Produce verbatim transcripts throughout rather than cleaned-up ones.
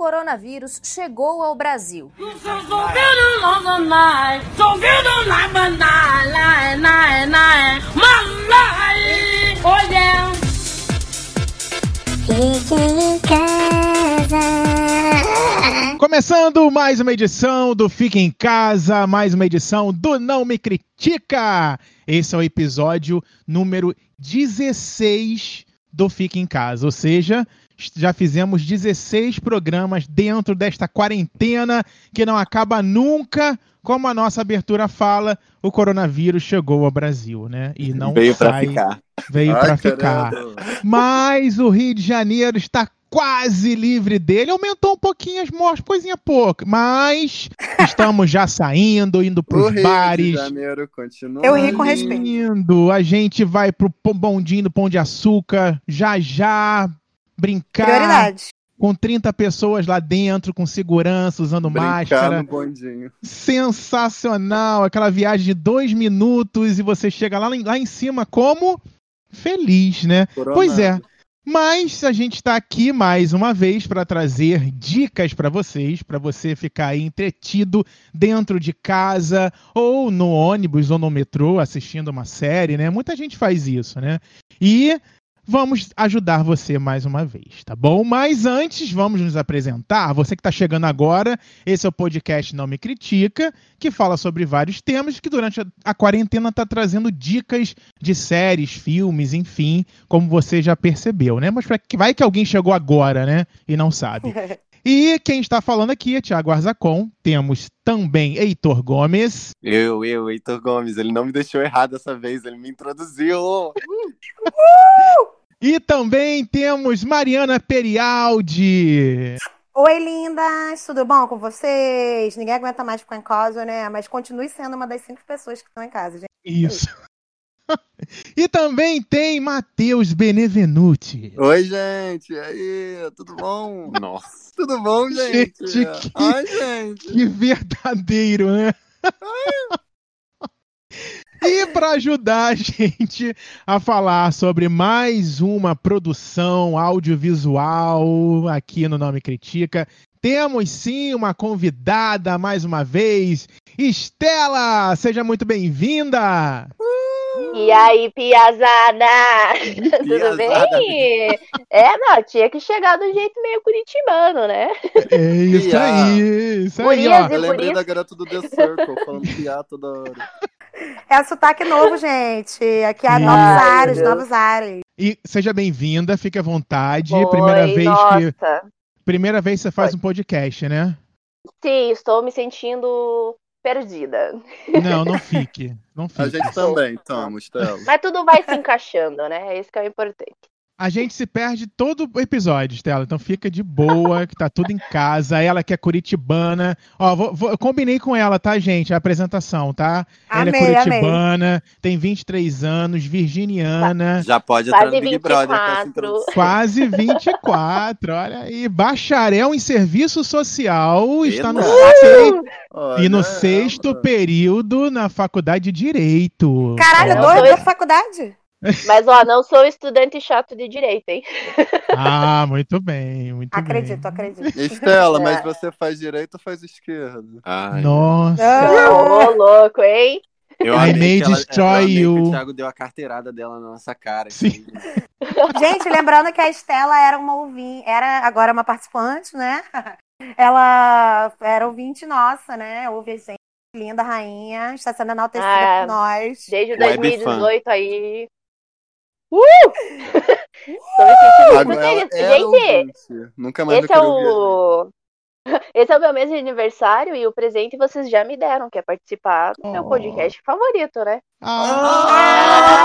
coronavírus chegou ao Brasil. Fique em casa. Começando mais uma edição do Fique em Casa, mais uma edição do Não Me Critica. Esse é o episódio número dezesseis do Fique em Casa, ou seja, já fizemos dezesseis programas dentro desta quarentena que não acaba nunca. Como a nossa abertura fala, o coronavírus chegou ao Brasil, né? E não veio sai, pra ficar. Veio Ai, pra ficar. Mas o Rio de Janeiro está quase livre dele. Aumentou um pouquinho as mortes, coisinha pouca. Mas estamos já saindo, indo pros o Rio bares. De Janeiro continua. Eu ri com respeito. Indo. A gente vai pro bondinho do Pão de Açúcar, já já, brincar. Prioridade. Com trinta pessoas lá dentro, com segurança, usando Brincar máscara. no bondinho. Sensacional. Aquela viagem de dois minutos e você chega lá, lá em cima como feliz, né? Coronado. Pois é. Mas a gente está aqui mais uma vez para trazer dicas para vocês, para você ficar aí entretido dentro de casa, ou no ônibus, ou no metrô, assistindo uma série, né? Muita gente faz isso, né? E vamos ajudar você mais uma vez, tá bom? Mas antes, vamos nos apresentar. Você que está chegando agora, esse é o podcast Não Me Critica, que fala sobre vários temas, que durante a, a quarentena está trazendo dicas de séries, filmes, enfim, como você já percebeu, né? Mas pra, vai que alguém chegou agora, né? E não sabe. E quem está falando aqui é Thiago Arzacon. Temos também Heitor Gomes. Eu, eu, Heitor Gomes. Ele não me deixou errar dessa vez, ele me introduziu. E também temos Mariana Perialdi. Oi, lindas! Tudo bom com vocês? Ninguém aguenta mais ficar em casa, né? Mas continue sendo uma das cinco pessoas que estão em casa, gente. Isso. E também tem Matheus Benevenuti. Oi, gente. E aí, tudo bom? Nossa. Tudo bom, gente? Gente, que, Ai, gente. Que verdadeiro, né? E para ajudar a gente a falar sobre mais uma produção audiovisual aqui no Não Me Critica, temos sim uma convidada mais uma vez. Estela, seja muito bem-vinda! E aí, piazada? Tudo bem? É, não, tinha que chegar do jeito meio curitibano, né? É isso Piá. aí, isso aí, Gurias ó. e Eu lembrei Por da isso- garota do The Circle, falando piá toda hora. É sotaque novo, gente. Aqui há Sim. novos Ai, ares, meu Deus. novos ares. E seja bem-vinda, fique à vontade. Oi, primeira vez que nossa. primeira vez que você faz Oi. um podcast, né? Sim, estou me sentindo perdida. Não, não fique, não fique. A gente também, tamo, Estela. Mas tudo vai se encaixando, né? É isso que é o importante. A gente se perde todo o episódio, Estela, então fica de boa, que tá tudo em casa. Ela que é curitibana. Ó, vou, vou- eu combinei com ela, tá, gente? A apresentação, tá? ela é Amei, curitibana, tem vinte e três anos, virginiana, Já pode entrar Quase no Big Brother com essa vinte e quatro. introdução. quase vinte e quatro. Olha aí, bacharel em serviço social, está no Eita. sexto, Olha e no ela. sexto período na faculdade de Direito. Caralho, Não, dois dois. da faculdade? Mas, ó, não sou estudante chato de direito, hein? Ah, muito bem, muito Acredito, bem. acredito. Estela, mas É. você faz direito ou faz esquerda? Ai, Nossa. Ah, Ô, louco, hein? eu I amei may que ela, destroy eu amei que you. o Thiago deu a carteirada dela na nossa cara. Sim. Gente, lembrando que a Estela era uma ouvinte, era agora uma participante, né? Ela era ouvinte nossa, né? Ouve a gente, linda rainha, está sendo enaltecida Ah, por nós. Desde Web dois mil e dezoito aí. Uh! Tô me sentindo muito Agora ela feliz. era Gente, ouvinte. Nunca mais esse eu é quero ouvir. o. Esse é o meu mês de aniversário e o presente vocês já me deram, que é participar do meu Oh. podcast favorito, né? Ah, Ah,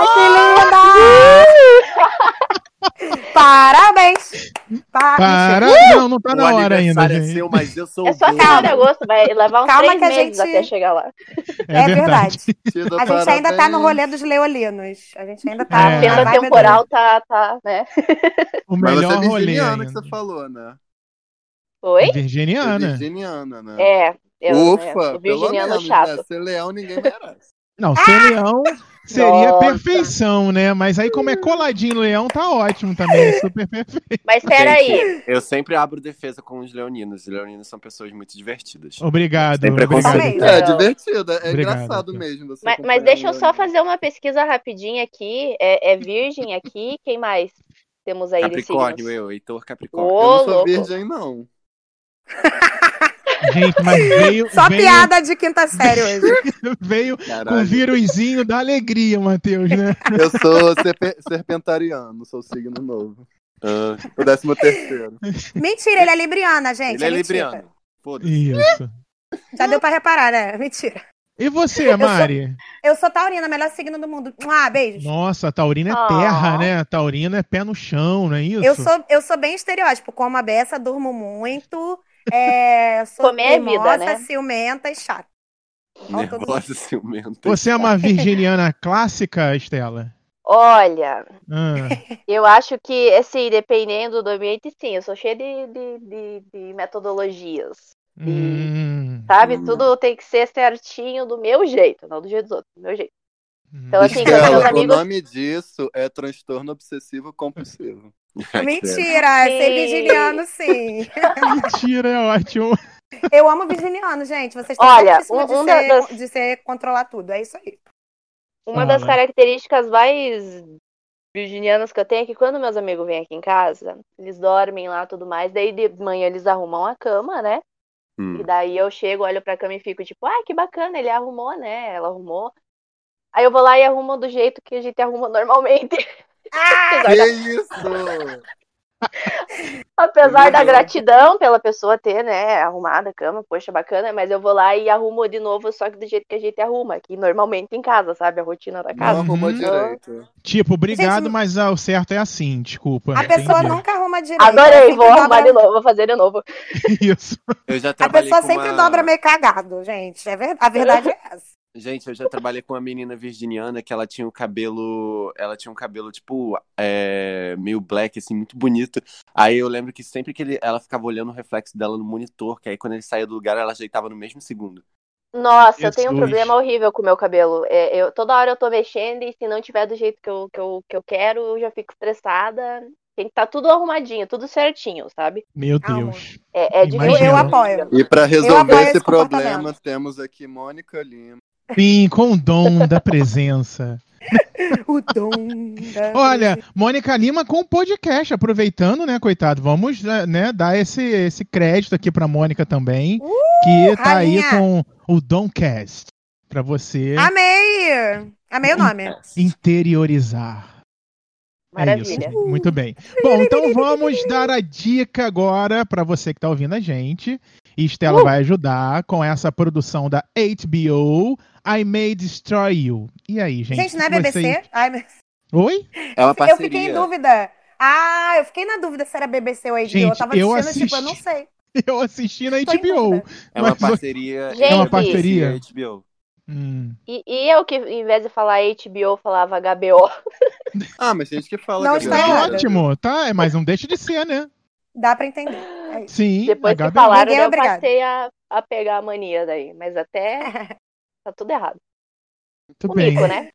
que linda! Parabéns! Pa- para! Mentira. Não, não tá O na hora ainda, aniversário é gente. seu, mas eu sou É o só dono. final de agosto, vai levar uns Calma três que a meses gente- até chegar lá. É verdade. Te dou A gente ainda tá no parabéns. rolê dos leolinos. A gente ainda É. tá A na fenda vibe temporal tá, tá, né? O Mas você melhor é rolê virginiana que ainda. você falou, né? Oi? Você é Virginiana. virginiana, né? É, eu, né, Ufa, o pelo virginiano menos, chato. né? Ser leão ninguém merece. Não, ser leão, Seria Nossa. perfeição, né? Mas aí, como é coladinho no leão, tá ótimo também. É super perfeito. Mas peraí. Gente, eu sempre abro defesa com os leoninos. Os leoninos são pessoas muito divertidas. Obrigado. Sem Obrigado. preconceito. Também. É Não. divertido, é Obrigado, engraçado Arthur. mesmo. Você Mas, mas acompanhar deixa eu um só leonino. fazer uma pesquisa rapidinha aqui. É, é virgem aqui? Quem mais temos aí de Capricórnio, signos? eu, Heitor Capricórnio. Ô, Eu não sou louco. virgem, não. Gente, mas veio, Só veio, piada de quinta série hoje. veio com Caralho. vírusinho da alegria, Matheus, né? Eu sou serpe- serpentariano, sou signo novo. Ah, O décimo terceiro. Mentira, ele é libriana, gente. ele é mentira. libriano. Foda-se. Isso. Já deu pra reparar, né? Mentira. E você, Mari? Eu sou taurina, melhor signo do mundo. Ah, beijos. Nossa, a taurina é Ah. terra, né? A taurina é pé no chão, não é isso? Eu sou, eu sou bem estereótipo. Como a beça, durmo muito. É, sou Comer é vida, teimosa, né? ciumenta e chata. Nervosa, ciumenta. Você é uma virginiana clássica, Estela? Olha, Ah, eu acho que, assim, dependendo do ambiente, sim. Eu sou cheia de, de, de, de metodologias. hum, Sabe? Hum. Tudo tem que ser certinho do meu jeito, não do jeito dos outros, do meu jeito. hum. Então, assim, quando meus Estela, o amigos. nome disso é transtorno obsessivo compulsivo. Mentira, Sim. ser virginiano, sim. Mentira, é ótimo. Eu amo virginiano, gente. Vocês estão Olha, certíssimos um- de, um ser, das- de ser controlar tudo. É isso aí. Uma das Fala. características mais virginianas que eu tenho é que quando meus amigos vêm aqui em casa, eles dormem lá e tudo mais, daí de manhã eles arrumam a cama, né? Hum. E daí eu chego, olho pra cama e fico tipo, ah, que bacana, ele arrumou, né? Ela arrumou. Aí eu vou lá e arrumo do jeito que a gente arruma normalmente. Ah! Que Apesar, da, isso? apesar da gratidão pela pessoa ter, né, arrumado a cama, poxa, bacana, mas eu vou lá e arrumo de novo, só que do jeito que a gente arruma, aqui normalmente em casa, sabe? A rotina da Não casa. arrumou Uhum. direito. Tipo, obrigado, Gente, mas ah, o certo é assim, desculpa. A pessoa entendi. nunca arruma direito. Adorei, Ela sempre vou arrumar dobra- de novo, vou fazer de novo. Isso. Eu já A trabalhei pessoa com sempre uma... dobra meio cagado, gente. É ver... A verdade é essa. Gente, eu já trabalhei com uma menina virginiana que ela tinha o cabelo. Ela tinha um cabelo, tipo, é, meio black, assim, muito bonito. Aí eu lembro que sempre que ele- ela ficava olhando o reflexo dela no monitor, que aí quando ele saía do lugar, ela ajeitava no mesmo segundo. Nossa, eu tenho um Jesus. problema horrível com o meu cabelo. É, eu, toda hora eu tô mexendo e se não tiver do jeito que eu, que eu, que eu quero, eu já fico estressada. Tem que estar tudo arrumadinho, tudo certinho, sabe? Meu Amo. Deus. É, é Eu, Imagina. eu difícil. apoio. E pra Eu resolver apoio esse esse problema, comportamento. temos aqui Mônica Lima. Sim, com o dom da presença. O dom da... Olha, Mônica Lima com o podcast, aproveitando, né, coitado, vamos né, dar esse, esse crédito aqui pra Mônica também, que tá rainha. aí com o Domcast, pra você Amei! Amei o nome. interiorizar. Maravilha. É isso, muito bem. Bom, então vamos dar a dica agora pra você que tá ouvindo a gente. E Estela Uh! vai ajudar com essa produção da H B O, I May Destroy You. E aí, gente? Gente, não é o que B B C? vocês- Ai, meu... Oi? É uma Eu parceria. fiquei em dúvida. Ah, eu fiquei na dúvida se era B B C ou H B O. Eu Gente, tava eu assistindo, tipo, eu assisti. não sei. Eu assisti na Tô em H B O. dúvida. É uma Mas- parceria. Gente. É uma parceria? H B O. Hum. E, e eu que, em vez de falar H B O, falava H B O. Ah, mas tem gente que fala Não que está Tá errado. ótimo, tá? Mas não deixa de ser, né? Dá pra entender. É isso. Sim, Depois que H B O. falaram, Ninguém é daí eu obrigado. passei a, a pegar a mania daí. Mas até tá tudo errado. Muito O bem. mico, né?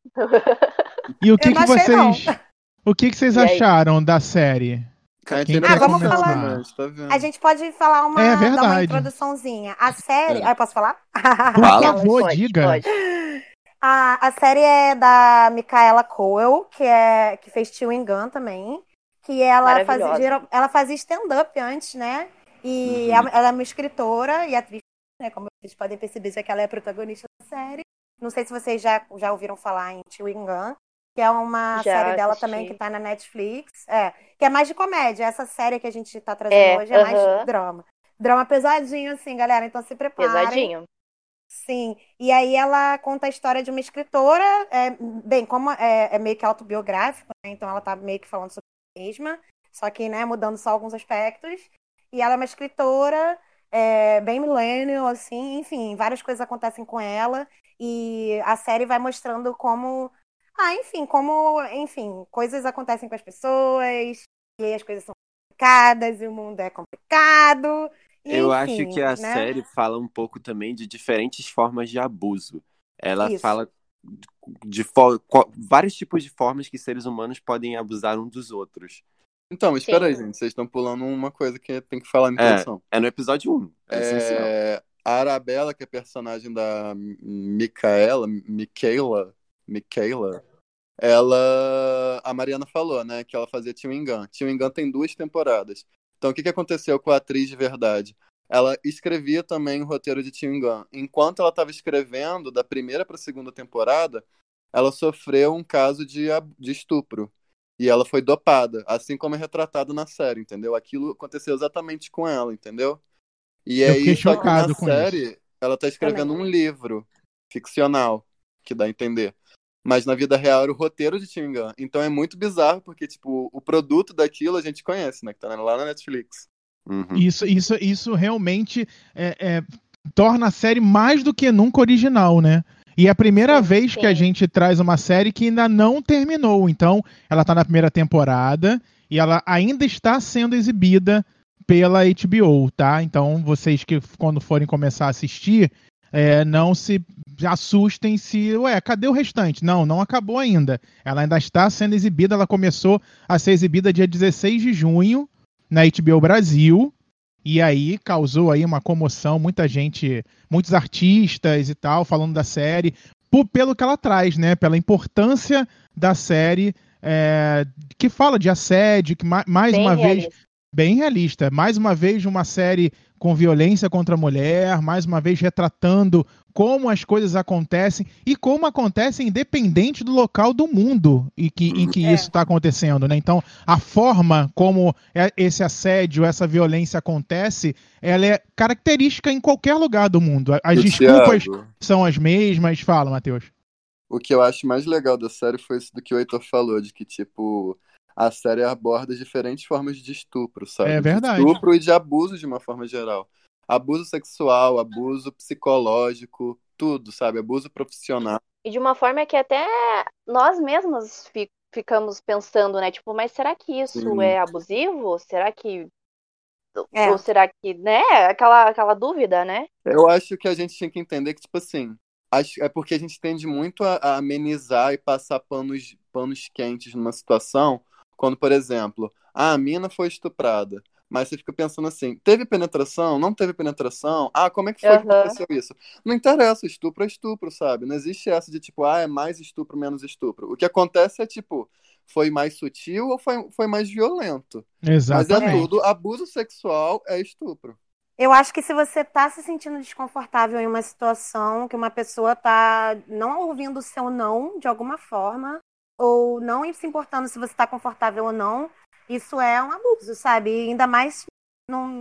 E o que, Eu não que achei, não. vocês. O que, que vocês E aí? acharam da série? Cara, Quem tem quer Ah, vamos começar, falar. mas tá vendo? A gente pode falar uma, É dar uma verdade. introduçãozinha. A série. É. Ah, eu posso falar? Por Fala. favor, Pode, diga. pode. A, a série é da Micaela Coel, que, é, que fez Chewing Gun também. Que ela fazia, Maravilhosa. geral- ela fazia stand-up antes, né? E Uhum. ela, ela é uma escritora e atriz, né? Como vocês podem perceber, já que ela é a protagonista da série. Não sei se vocês já, já ouviram falar em Chewing Gun, que é uma Já série dela assisti. também que tá na Netflix. É, que é mais de comédia. Essa série que a gente tá trazendo É, hoje é mais aham. drama. Drama pesadinho, assim, galera. Então se preparem. Pesadinho. Sim, e aí ela conta a história de uma escritora, é, bem, como é, é meio que autobiográfico, né? Então ela tá meio que falando sobre ela mesma, só que, né, mudando só alguns aspectos. E ela é uma escritora, é, bem millennial, assim, enfim, várias coisas acontecem com ela. E a série vai mostrando como, ah, enfim, como, enfim, coisas acontecem com as pessoas, e aí as coisas são complicadas, e o mundo é complicado. e Eu enfim, acho que a né? série fala um pouco também de diferentes formas de abuso. Ela Isso. fala, de fo- qual- vários tipos de formas que seres humanos podem abusar um dos outros. Então, espera aí, Sim. gente. Vocês estão pulando uma coisa que tem que falar na É, introdução. é no episódio um. É essencial. É, a Arabella, que é a personagem da Micaela, Michaela, Michaela, ela, a Mariana falou, né, que ela fazia Chewing Gun. Chewing Gun tem duas temporadas. Então, o que que aconteceu com a atriz de verdade? Ela escrevia também o roteiro de Chewing Gun. Enquanto ela estava escrevendo, da primeira para a segunda temporada, ela sofreu um caso de, ab- de estupro. E ela foi dopada, assim como é retratado na série, entendeu? Aquilo aconteceu exatamente com ela, entendeu? E Eu aí, fiquei só que na chocado com isso. série, ela tá escrevendo um livro ficcional, que dá a entender. Mas na vida real era o roteiro de Chewing Gun. Então é muito bizarro, porque, tipo, o produto daquilo a gente conhece, né? Que tá lá na Netflix. Uhum. Isso, isso, isso realmente é, é, torna a série mais do que nunca original, né? E é a primeira Sim, vez que a sim. gente traz uma série que ainda não terminou. Então, ela tá na primeira temporada e ela ainda está sendo exibida pela H B O, tá? Então, vocês que quando forem começar a assistir, é, não se assustem se, ué, cadê o restante? Não, não acabou ainda. Ela ainda está sendo exibida, ela começou a ser exibida dia dezesseis de junho na H B O Brasil. E aí causou aí uma comoção, muita gente, muitos artistas e tal, falando da série, por- pelo que ela traz, né? Pela importância da série, é, que fala de assédio, que ma- mais Bem uma vez, realista. bem realista, mais uma vez uma série com violência contra a mulher, mais uma vez retratando como as coisas acontecem e como acontecem independente do local do mundo em que, em que É. isso está acontecendo, né? Então, a forma como é- esse assédio, essa violência acontece, ela é característica em qualquer lugar do mundo. As E, desculpas Thiago, são as mesmas. Fala, Matheus. o que eu acho mais legal da série foi isso do que o Heitor falou, de que, tipo, a série aborda diferentes formas de estupro, sabe? É De verdade. estupro e de abuso de uma forma geral. Abuso sexual, abuso psicológico, tudo, sabe? Abuso profissional. E de uma forma que até nós mesmos fi- ficamos pensando, né? Tipo, mas será que isso Sim. é abusivo? Será que. É. Ou será que, né? Aquela, aquela dúvida, né? Eu acho que a gente tinha que entender que, tipo assim, acho, é porque a gente tende muito a, a amenizar e passar panos, panos quentes numa situação, quando, por exemplo, ah, a mina foi estuprada. Mas você fica pensando assim, teve penetração? Não teve penetração? Ah, como é que foi que Aham. aconteceu isso? Não interessa, estupro é estupro, sabe? Não existe essa de tipo, ah, é mais estupro, menos estupro. O que acontece é tipo, foi mais sutil ou foi, foi mais violento? Mas é Exatamente. tudo, abuso sexual é estupro. Eu acho que se você tá se sentindo desconfortável em uma situação que uma pessoa tá não ouvindo o seu não de alguma forma, ou não se importando se você tá confortável ou não, isso é um abuso, sabe? E ainda mais num-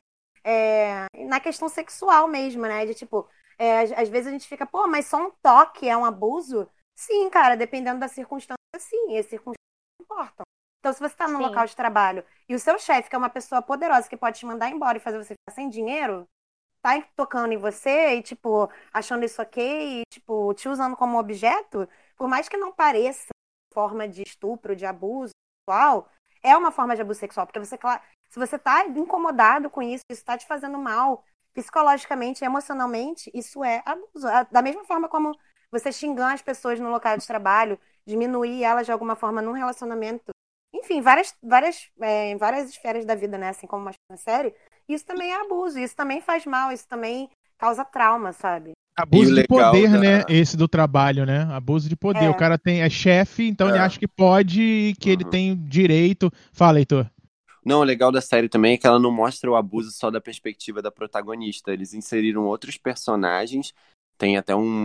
é, na questão sexual mesmo, né? De tipo, é, às, às vezes a gente fica, pô, mas só um toque é um abuso? Sim, cara, dependendo da circunstância, sim, e as circunstâncias importam. Então, se você tá num Sim. local de trabalho e o seu chefe, que é uma pessoa poderosa que pode te mandar embora e fazer você ficar sem dinheiro, tá tocando em você e, tipo, achando isso ok e, tipo, te usando como objeto, por mais que não pareça forma de estupro, de abuso sexual, é uma forma de abuso sexual, porque você, claro, se você tá incomodado com isso, isso tá te fazendo mal psicologicamente, emocionalmente, isso é abuso. Ah, da mesma forma como você xingar as pessoas no local de trabalho, diminuir elas de alguma forma num relacionamento, enfim, várias, várias, é, em várias esferas da vida, né? Assim como mostra na série, isso também é abuso, isso também faz mal, isso também causa trauma, sabe? Abuso E o de legal poder, da- né? Esse do trabalho, né? Abuso de poder. É. O cara tem, é chefe, então ele É. acha que pode e que ele Uhum. tem direito. Fala, Heitor. Não, o legal da série também é que ela não mostra o abuso só da perspectiva da protagonista. Eles inseriram outros personagens. Tem até um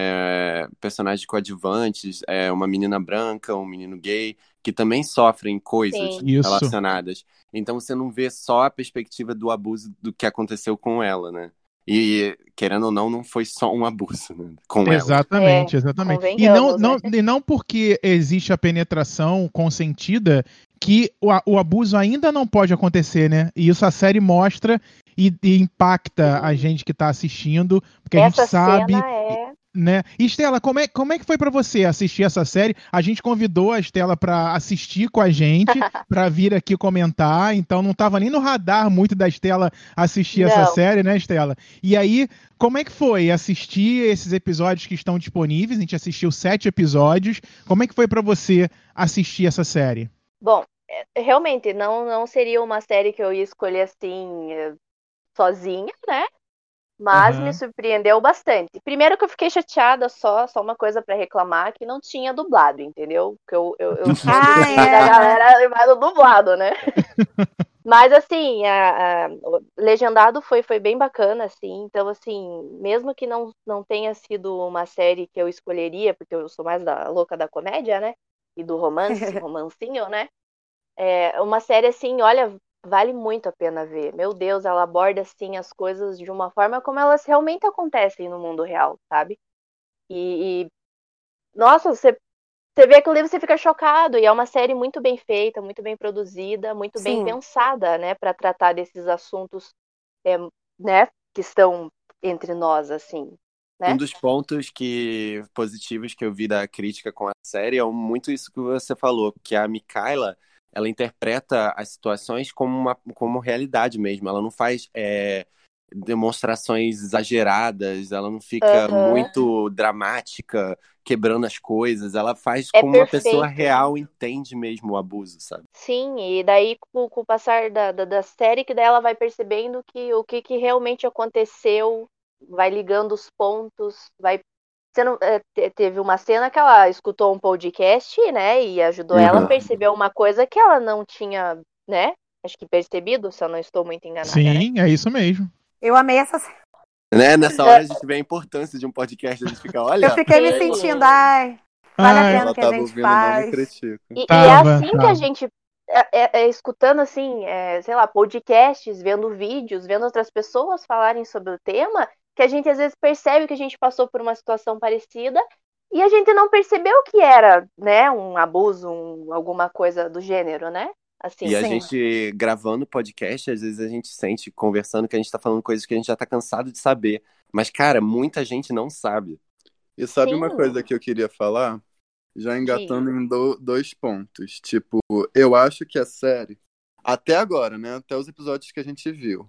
é, personagem coadjuvante, é, uma menina branca, um menino gay, que também sofrem coisas Sim. Isso. relacionadas. Então você não vê só a perspectiva do abuso do que aconteceu com ela, né? E, querendo ou não, não foi só um abuso, né? Com ela. Exatamente, É, exatamente. E não, convenhamos, não, né? e não porque existe a penetração consentida que o, a- o abuso ainda não pode acontecer, né? E isso a série mostra e, e impacta a gente que tá assistindo, porque a Essa gente sabe. cena é. Né? E Estela, como é, como é que foi pra você assistir essa série? A gente convidou a Estela pra assistir com a gente, pra vir aqui comentar, então não tava nem no radar muito da Estela assistir essa Não. série, né, Estela? E aí, como é que foi assistir esses episódios que estão disponíveis? A gente assistiu sete episódios. Como é que foi pra você assistir essa série? Bom, é, realmente não, não seria uma série que eu ia escolher assim, eh, sozinha, né? Mas me Aham. surpreendeu bastante. Primeiro que eu fiquei chateada só, só uma coisa pra reclamar, que não tinha dublado, entendeu? Porque eu, eu, eu sou do Ah, time da é. galera mais do dublado, né? Mas assim, a, a- o legendado foi, foi bem bacana, assim. Então, assim, mesmo que não, não tenha sido uma série que eu escolheria, porque eu sou mais da louca da comédia, né? E do romance, romancinho, né? É uma série assim, olha, vale muito a pena ver. Meu Deus, ela aborda assim as coisas de uma forma como elas realmente acontecem no mundo real, sabe? E, e, nossa, você, você vê aquilo ali, você fica chocado. E é uma série muito bem feita, muito bem produzida, muito bem Sim. pensada, né, para tratar desses assuntos, é, né, que estão entre nós, assim, Um né? dos pontos que positivos que eu vi da crítica com a série é muito isso que você falou, que a Mikaela, ela interpreta as situações como uma como realidade mesmo. Ela não faz é, demonstrações exageradas, ela não fica Aham. muito dramática, quebrando as coisas. Ela faz É como uma pessoa perfeito. real entende mesmo o abuso, sabe? Sim, e daí com, com o passar da, da, da série, que daí ela vai percebendo que o que, que realmente aconteceu, vai ligando os pontos, vai. Você não, é, te- teve uma cena que ela escutou um podcast, né, e ajudou ela a Uhum. perceber uma coisa que ela não tinha, né, acho que percebido, se eu não estou muito enganada, né? Sim, é isso mesmo. Eu amei essa série. Né? Nessa hora a gente vê a importância de um podcast, a gente fica, Eu olha, fiquei me Sim. sentindo, ai, vale a Ai, pena o Ela que a tava gente ouvindo, não me faz. critica. E, e é tava, assim que a tava. gente, é, é- é escutando assim, é, sei lá, podcasts, vendo vídeos, vendo outras pessoas falarem sobre o tema, que a gente às vezes percebe que a gente passou por uma situação parecida e a gente não percebeu que era, né, um abuso, um- alguma coisa do gênero, né? E Assim. a Sim. gente gravando podcast, às vezes a gente sente, conversando, que a gente tá falando coisas que a gente já tá cansado de saber. Mas, cara, muita gente não sabe. E sabe uma Sim, coisa que eu queria falar? Já diga. engatando em do- dois pontos. Tipo, eu acho que a série, até agora, né? Até os episódios que a gente viu,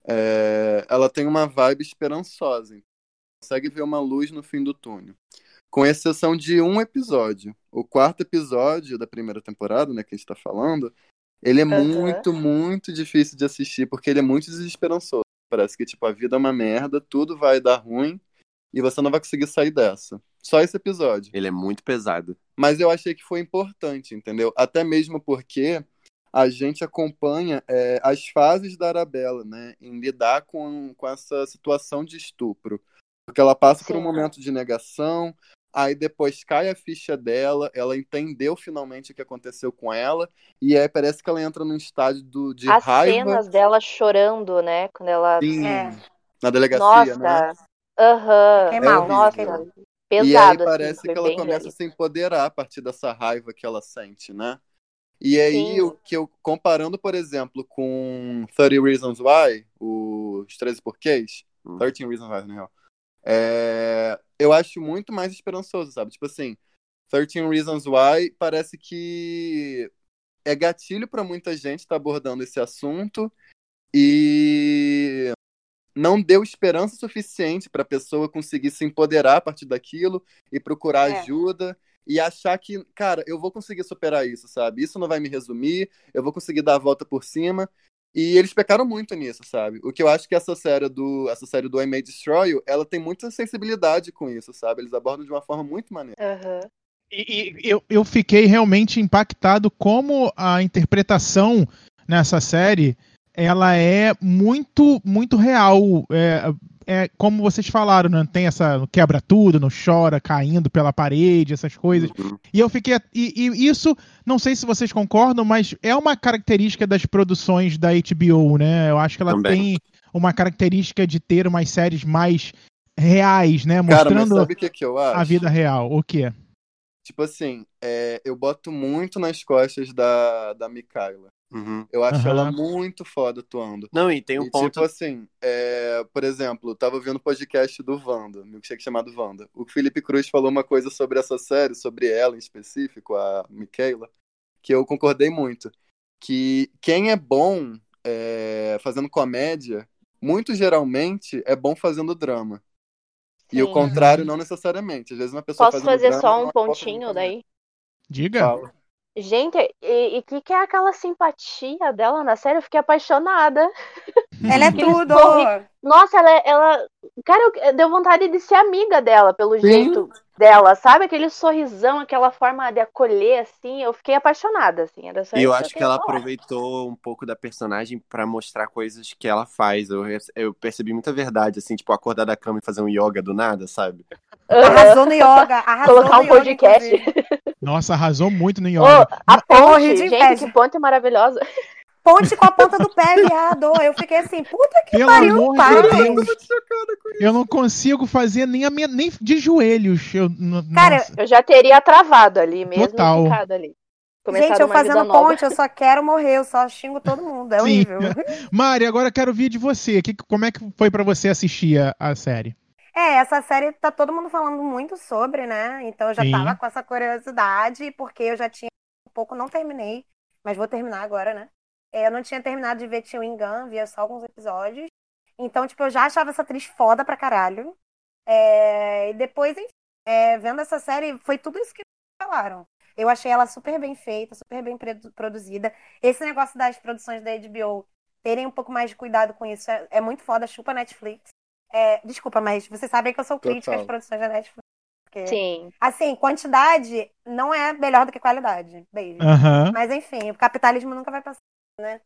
é, ela tem uma vibe esperançosa. Então, consegue ver uma luz no fim do túnel. Com exceção de um episódio. O quarto episódio da primeira temporada, né, que a gente tá falando, ele é Aham. muito, muito difícil de assistir, porque ele é muito desesperançoso. Parece que, tipo, a vida é uma merda, tudo vai dar ruim e você não vai conseguir sair dessa. Só esse episódio. Ele é muito pesado. Mas eu achei que foi importante, entendeu? Até mesmo porque a gente acompanha é, as fases da Arabella, né? Em lidar com, com essa situação de estupro. Porque ela passa por um Sim. momento de negação, aí depois cai a ficha dela, ela entendeu finalmente o que aconteceu com ela, e aí parece que ela entra num estágio do- de As raiva, cenas dela chorando, né? Quando ela. sim, É, na delegacia, né? Nossa. Aham. fiquei É mal, fiquei horrível. mal. Nossa. E aí Pesado, assim. parece Foi que ela bem começa a realista. se empoderar a partir dessa raiva que ela sente, né? E aí, o Sim. que eu comparando, por exemplo, com thirty Reasons Why, os treze porquês, Hum. thirteen Reasons Why, na real, é, eu acho muito mais esperançoso, sabe? Tipo assim, thirteen Reasons Why parece que é gatilho pra muita gente estar abordando esse assunto e não deu esperança suficiente para a pessoa conseguir se empoderar a partir daquilo e procurar É. ajuda e achar que, cara, eu vou conseguir superar isso, sabe? Isso não vai me resumir, eu vou conseguir dar a volta por cima. E eles pecaram muito nisso, sabe? O que eu acho que essa série do, essa série do I May Destroy You, ela tem muita sensibilidade com isso, sabe? Eles abordam de uma forma muito maneira. Aham. E, e eu, eu fiquei realmente impactado como a interpretação nessa série ela é muito muito real. É, é como vocês falaram, né? Tem essa quebra tudo, não chora, caindo pela parede, essas coisas. Uhum. E eu fiquei. E, e isso, não sei se vocês concordam, mas é uma característica das produções da H B O, né? Eu acho que ela Também. tem uma característica de ter umas séries mais reais, né? Cara, mas Mostrando sabe o que, que eu acho? a vida real. O quê? Tipo assim, é, eu boto muito nas costas da, da Mikaela. Uhum. Eu acho Aham. ela muito foda atuando. Não, e tem um E, ponto. tipo assim, é, por exemplo, eu tava ouvindo o podcast do Wanda, milkshake chamado Wanda. O Felipe Cruz falou uma coisa sobre essa série, sobre ela em específico, a Michaela, que eu concordei muito. Que quem é bom é, fazendo comédia, muito geralmente é bom fazendo drama. E o Sim. contrário, Uhum. não necessariamente. Às vezes uma pessoa Posso fazendo fazer drama só não um é boa fazendo pontinho comédia. daí? Diga. Fala. Gente, e o que, que é aquela simpatia dela na série? Eu fiquei apaixonada. Ela é Aquele tudo! sorri- Nossa, ela, é- ela. Cara, eu, deu vontade de ser amiga dela, pelo Sim. jeito dela, sabe? Aquele sorrisão, aquela forma de acolher, assim. Eu fiquei apaixonada, assim. Era só E eu isso que eu acho que queria ela falar. aproveitou um pouco da personagem pra mostrar coisas que ela faz. Eu, re- eu percebi muita verdade, assim, tipo, acordar da cama e fazer um yoga do nada, sabe? Arrasou no yoga, arrasou Colocar no um yoga, podcast. inclusive. Nossa, arrasou muito no Ô, yoga. a Eu morri de ponte, gente, inveja. que ponte maravilhosa. Ponte com a ponta do pé, viado. Eu fiquei assim, puta que Pelo pariu, amor de para. Eu tô Deus, muito chocada com eu isso. não consigo fazer nem, a minha, nem de joelhos. Eu, n- Cara, nossa, Eu já teria travado ali mesmo total. e ficado ali. Gente, Começado eu uma vida fazendo nova. ponte, eu só quero morrer, eu só xingo todo mundo. É Sim. horrível. Mari, agora eu quero ouvir de você. Que, como é que foi pra você assistir a, a série? É, essa série tá todo mundo falando muito sobre, né? Então eu já tava Sim. com essa curiosidade, porque eu já tinha um pouco, não terminei, mas vou terminar agora, né? É, eu não tinha terminado de ver Chewing Gun, via só alguns episódios. Então, tipo, eu já achava essa atriz foda pra caralho. É, e depois, enfim, é, vendo essa série, foi tudo isso que falaram. Eu achei ela super bem feita, super bem produ- produzida. Esse negócio das produções da H B O terem um pouco mais de cuidado com isso é, é muito foda, chupa Netflix. É, desculpa, mas vocês sabem que eu sou crítica às Total. produções da Netflix. Porque, Sim. assim, quantidade não é melhor do que qualidade. Beijo. Aham. Mas, enfim, o capitalismo nunca vai passar, né?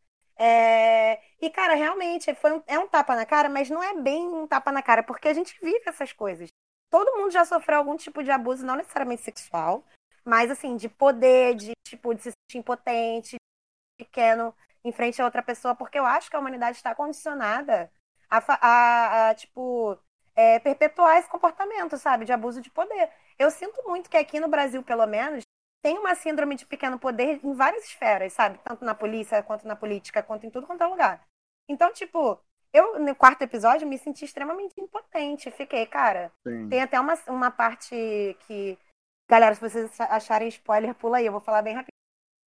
É, E, cara, realmente, foi um- é um tapa na cara, mas não é bem um tapa na cara, porque a gente vive essas coisas. Todo mundo já sofreu algum tipo de abuso, não necessariamente sexual, mas, assim, de poder, de, tipo, de se sentir impotente, pequeno em frente a outra pessoa, porque eu acho que a humanidade está condicionada a, fa- a- a, tipo, é, perpetuar esse comportamento, sabe, de abuso de poder. Eu sinto muito que aqui no Brasil, pelo menos, tem uma síndrome de pequeno poder em várias esferas, sabe? Tanto na polícia, quanto na política, quanto em tudo quanto é lugar. Então, tipo, eu, no quarto episódio, me senti extremamente impotente. Fiquei, cara, Sim. tem até uma, uma parte que... Galera, se vocês acharem spoiler, pula aí, eu vou falar bem rápido.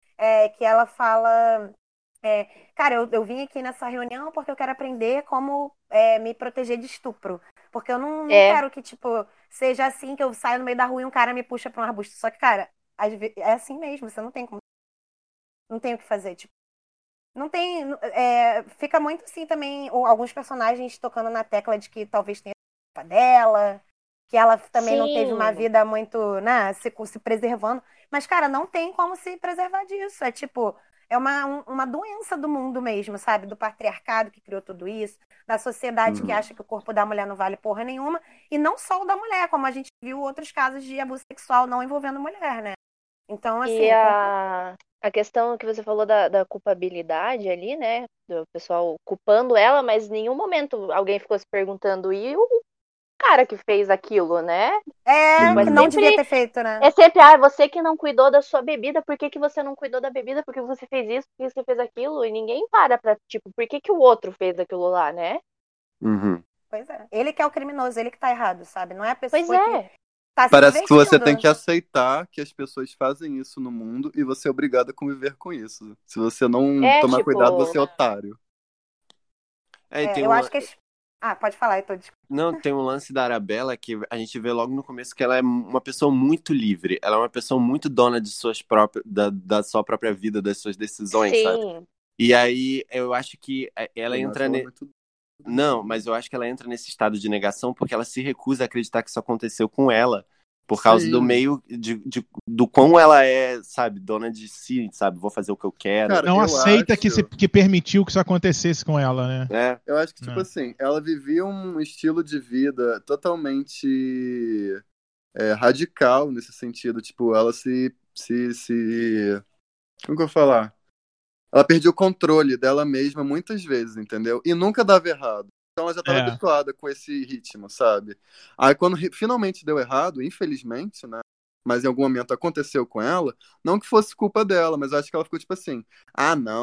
É, que ela fala... é, cara, eu, eu vim aqui nessa reunião porque eu quero aprender como é, me proteger de estupro. Porque eu não, não É. quero que, tipo, seja assim que eu saio no meio da rua e um cara me puxa pra um arbusto. Só que, cara, às ve- é assim mesmo, você não tem como. Não tem o que fazer, tipo. Não tem. é, fica muito assim também, ou alguns personagens tocando na tecla de que talvez tenha a culpa dela, que ela também não teve uma Sim. vida muito, né, se, se preservando. Mas, cara, não tem como se preservar disso. É tipo, é uma, um- uma doença do mundo mesmo, sabe? Do patriarcado que criou tudo isso, da sociedade que Uhum. acha que o corpo da mulher não vale porra nenhuma, e não só o da mulher, como a gente viu outros casos de abuso sexual não envolvendo mulher, né? Então, assim, E é compl- a, a questão que você falou da, da culpabilidade ali, né? Do pessoal culpando ela, mas em nenhum momento alguém ficou se perguntando, e o cara que fez aquilo, né? é Tipo, é que não Uhum. devia sempre, ter feito, né? é sempre, ah, você que não cuidou da sua bebida, por que, que você não cuidou da bebida? Porque você fez isso, porque você fez aquilo, e ninguém para pra, tipo, por que, que o outro fez aquilo lá, né? Uhum. Pois é. Ele que é o criminoso, ele que tá errado, sabe? Não é a pessoa Pois que é. tá se Parece que você divertindo. tem que aceitar que as pessoas fazem isso no mundo e você é obrigado a conviver com isso. Se você não É, tomar tipo, cuidado, você é otário. É, e É, tem eu um, acho que. as- Ah, pode falar, eu tô desculpa. não, tem um lance da Arabella que a gente vê logo no começo que ela é uma pessoa muito livre. Ela é uma pessoa muito dona de suas próprias, da, da sua própria vida, das suas decisões, sabe? sim. E aí eu acho que é, ela Eu não entra acho ela ne... muito- Não, mas eu acho que ela entra nesse estado de negação porque ela se recusa a acreditar que isso aconteceu com ela. Por causa Sim. do meio de, de- do quão ela é, sabe, dona de si, sabe? Vou fazer o que eu quero. Cara, Não eu aceita acho- que, se, que permitiu que isso acontecesse com ela, né? É. Eu acho que, tipo Não. assim, ela vivia um estilo de vida totalmente é, radical nesse sentido. Tipo, ela se, se, se. Como que eu vou falar? Ela perdia o controle dela mesma muitas vezes, entendeu? E nunca dava errado. Então ela já estava É. habituada com esse ritmo, sabe? Aí quando ri- finalmente deu errado, infelizmente, né? Mas em algum momento aconteceu com ela, não que fosse culpa dela, mas eu acho que ela ficou tipo assim: ah, não,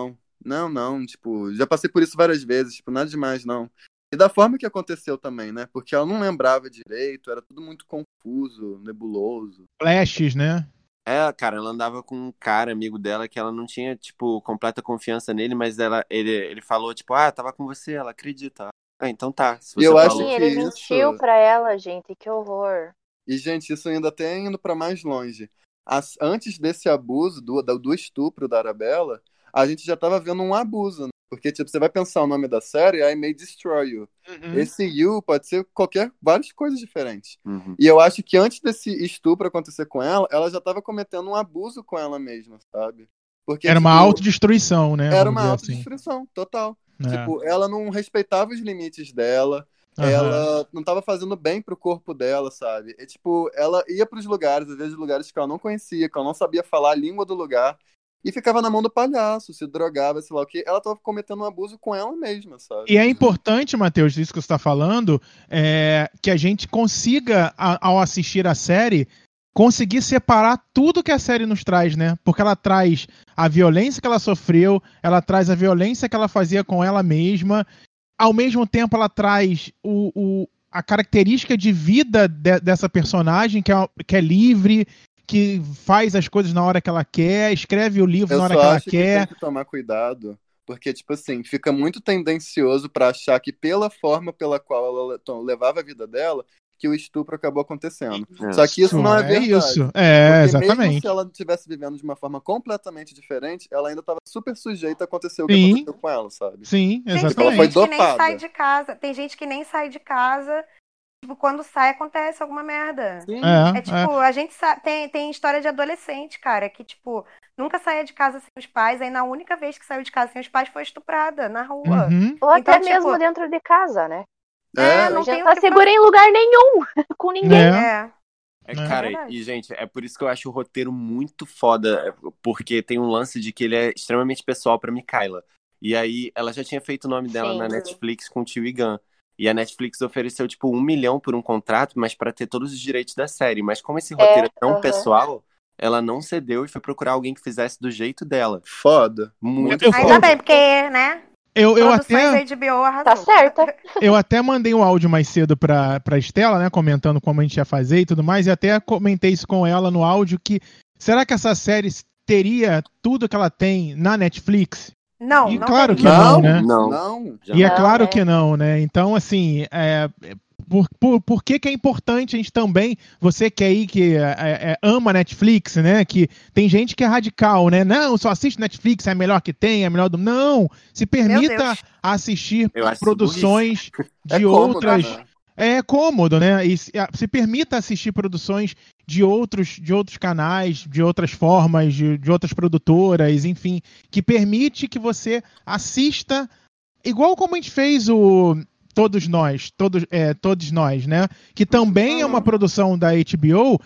Não, não, tipo, já passei por isso várias vezes, tipo, nada demais, não. E da forma que aconteceu também, né? Porque ela não lembrava direito, era tudo muito confuso, nebuloso. Flashes, né? É, cara, ela andava com um cara, amigo dela, que ela não tinha, tipo, completa confiança nele, mas ela, ele, ele falou, tipo, ah, tava com você, ela acredita. Ah, então tá, se E você eu acho falou. Sim, que ele isso- mentiu pra ela, gente, que horror. E, gente, isso ainda até indo pra mais longe. As- antes desse abuso, do, do do estupro da Arabella, a gente já tava vendo um abuso, né? Porque, tipo, você vai pensar o nome da série, I May Destroy You. Uhum. Esse you pode ser qualquer, várias coisas diferentes. Uhum. E eu acho que antes desse estupro acontecer com ela, ela já tava cometendo um abuso com ela mesma, sabe? Porque, Era uma tipo, autodestruição, né? era vamos uma dizer autodestruição, total. assim. É. Tipo, ela não respeitava os limites dela, Aham. ela não tava fazendo bem pro corpo dela, sabe? E, tipo, ela ia pros lugares, às vezes lugares que ela não conhecia, que ela não sabia falar a língua do lugar, e ficava na mão do palhaço, se drogava, sei lá o quê. Ela tava cometendo um abuso com ela mesma, sabe? E é importante, Matheus, isso que você está falando, é, que a gente consiga, a- ao assistir a série, conseguir separar tudo que a série nos traz, né? Porque ela traz a violência que ela sofreu, ela traz a violência que ela fazia com ela mesma, ao mesmo tempo ela traz o, o- a característica de vida de- dessa personagem, que é, que é livre, que faz as coisas na hora que ela quer, escreve o livro Eu na hora só que ela acho que quer. tem que tomar cuidado, porque, tipo assim, fica muito tendencioso pra achar que pela forma pela qual ela to- levava a vida dela, que o estupro acabou acontecendo. É. Só que isso não é verdade. isso. É, Porque mesmo se exatamente. ela estivesse vivendo de uma forma completamente diferente, ela ainda estava super sujeita a acontecer o que Sim. aconteceu com ela, sabe? Sim, Gente, tem Ela foi exatamente. gente que nem dopada. sai de casa. Tem gente que nem sai de casa. Tipo, quando sai, acontece alguma merda. Sim. É, É tipo, a gente sabe, tem, tem história de adolescente, cara, que, tipo, nunca saía de casa sem os pais, aí na única vez que saiu de casa sem os pais foi estuprada na rua. Uhum. Ou Então, até tipo, mesmo dentro de casa, né? É, É, não Hoje tem não o tá que segura em lugar nenhum, com ninguém. É. É. É, É cara, verdade. e gente, é por isso que eu acho o roteiro muito foda, é, porque tem um lance de que ele é extremamente pessoal pra Mikaela. E aí, ela já tinha feito o nome dela Sim. na Netflix com o Tio Igan. E a Netflix ofereceu, tipo, um milhão por um contrato, mas pra ter todos os direitos da série. Mas como esse roteiro é, tão aham. pessoal, ela não cedeu e foi procurar alguém que fizesse do jeito dela. foda. Muito Eu- Ainda foda. bem, porque, né? Eu, eu, Produções até, H B O arrasou. Tá certa. eu até mandei um áudio mais cedo pra, pra Estela, né? Comentando como a gente ia fazer e tudo mais, e até comentei isso com ela no áudio, que será que essa série teria tudo que ela tem na Netflix? Não, E não claro teria. que não, Não, né? Não. não. E é Não, claro né? que não, né? Então, assim, é, por, por, por que que é importante a gente também, você que aí que é, é, ama Netflix, né? Que tem gente que é radical, né? Não, só assiste Netflix, é a melhor que tem, é a melhor do... Não, se permita Deus. assistir Eu acho isso produções É de cômodo, outras... né? É cômodo, né? E se, a- se permita assistir produções de outros, de outros canais, de outras formas, de, de outras produtoras, enfim, que permite que você assista, igual como a gente fez o Todos Nós, todos, é, todos nós, né? Que também é uma produção da H B O,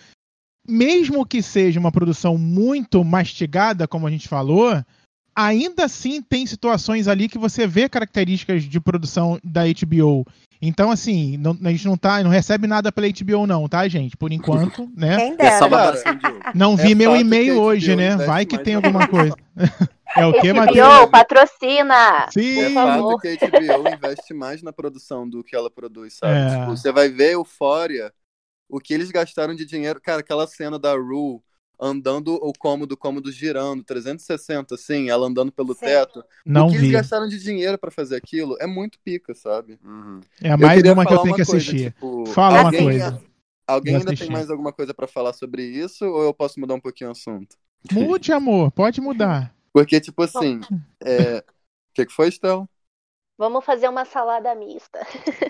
mesmo que seja uma produção muito mastigada, como a gente falou, ainda assim tem situações ali que você vê características de produção da H B O. Então, assim, não- a gente não, tá, não recebe nada pela H B O, não, tá, gente? Por enquanto, né? Quem É só dera. uma Cara, doação de ouro. Não vi É meu fato e-mail que a hoje, H B O né? investe Vai que mais tem na alguma coisa. produção. É o que, H B Matheus? O, patrocina! Sim! É Por fato favor. que a H B O investe mais na produção do que ela produz, sabe? É. Tipo, você vai ver Euphoria, o que eles gastaram de dinheiro. Cara, aquela cena da Rue andando o cômodo, o cômodo girando, trezentos e sessenta, assim, ela andando pelo Sim. teto. Não o que vi. eles gastaram de dinheiro pra fazer aquilo é muito pica, sabe? Uhum. É Eu mais queria uma que eu falar tenho uma que coisa, assistir. tipo, Fala uma Assim, coisa. alguém Vou ainda assistir. tem mais alguma coisa pra falar sobre isso ou eu posso mudar um pouquinho o assunto? Mude, amor. Pode mudar. Porque, tipo assim, é... o que, que foi, Estela? Vamos fazer uma salada mista.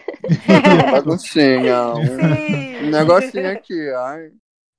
Uma baguncinha, um, Sim. um negocinho aqui, ai.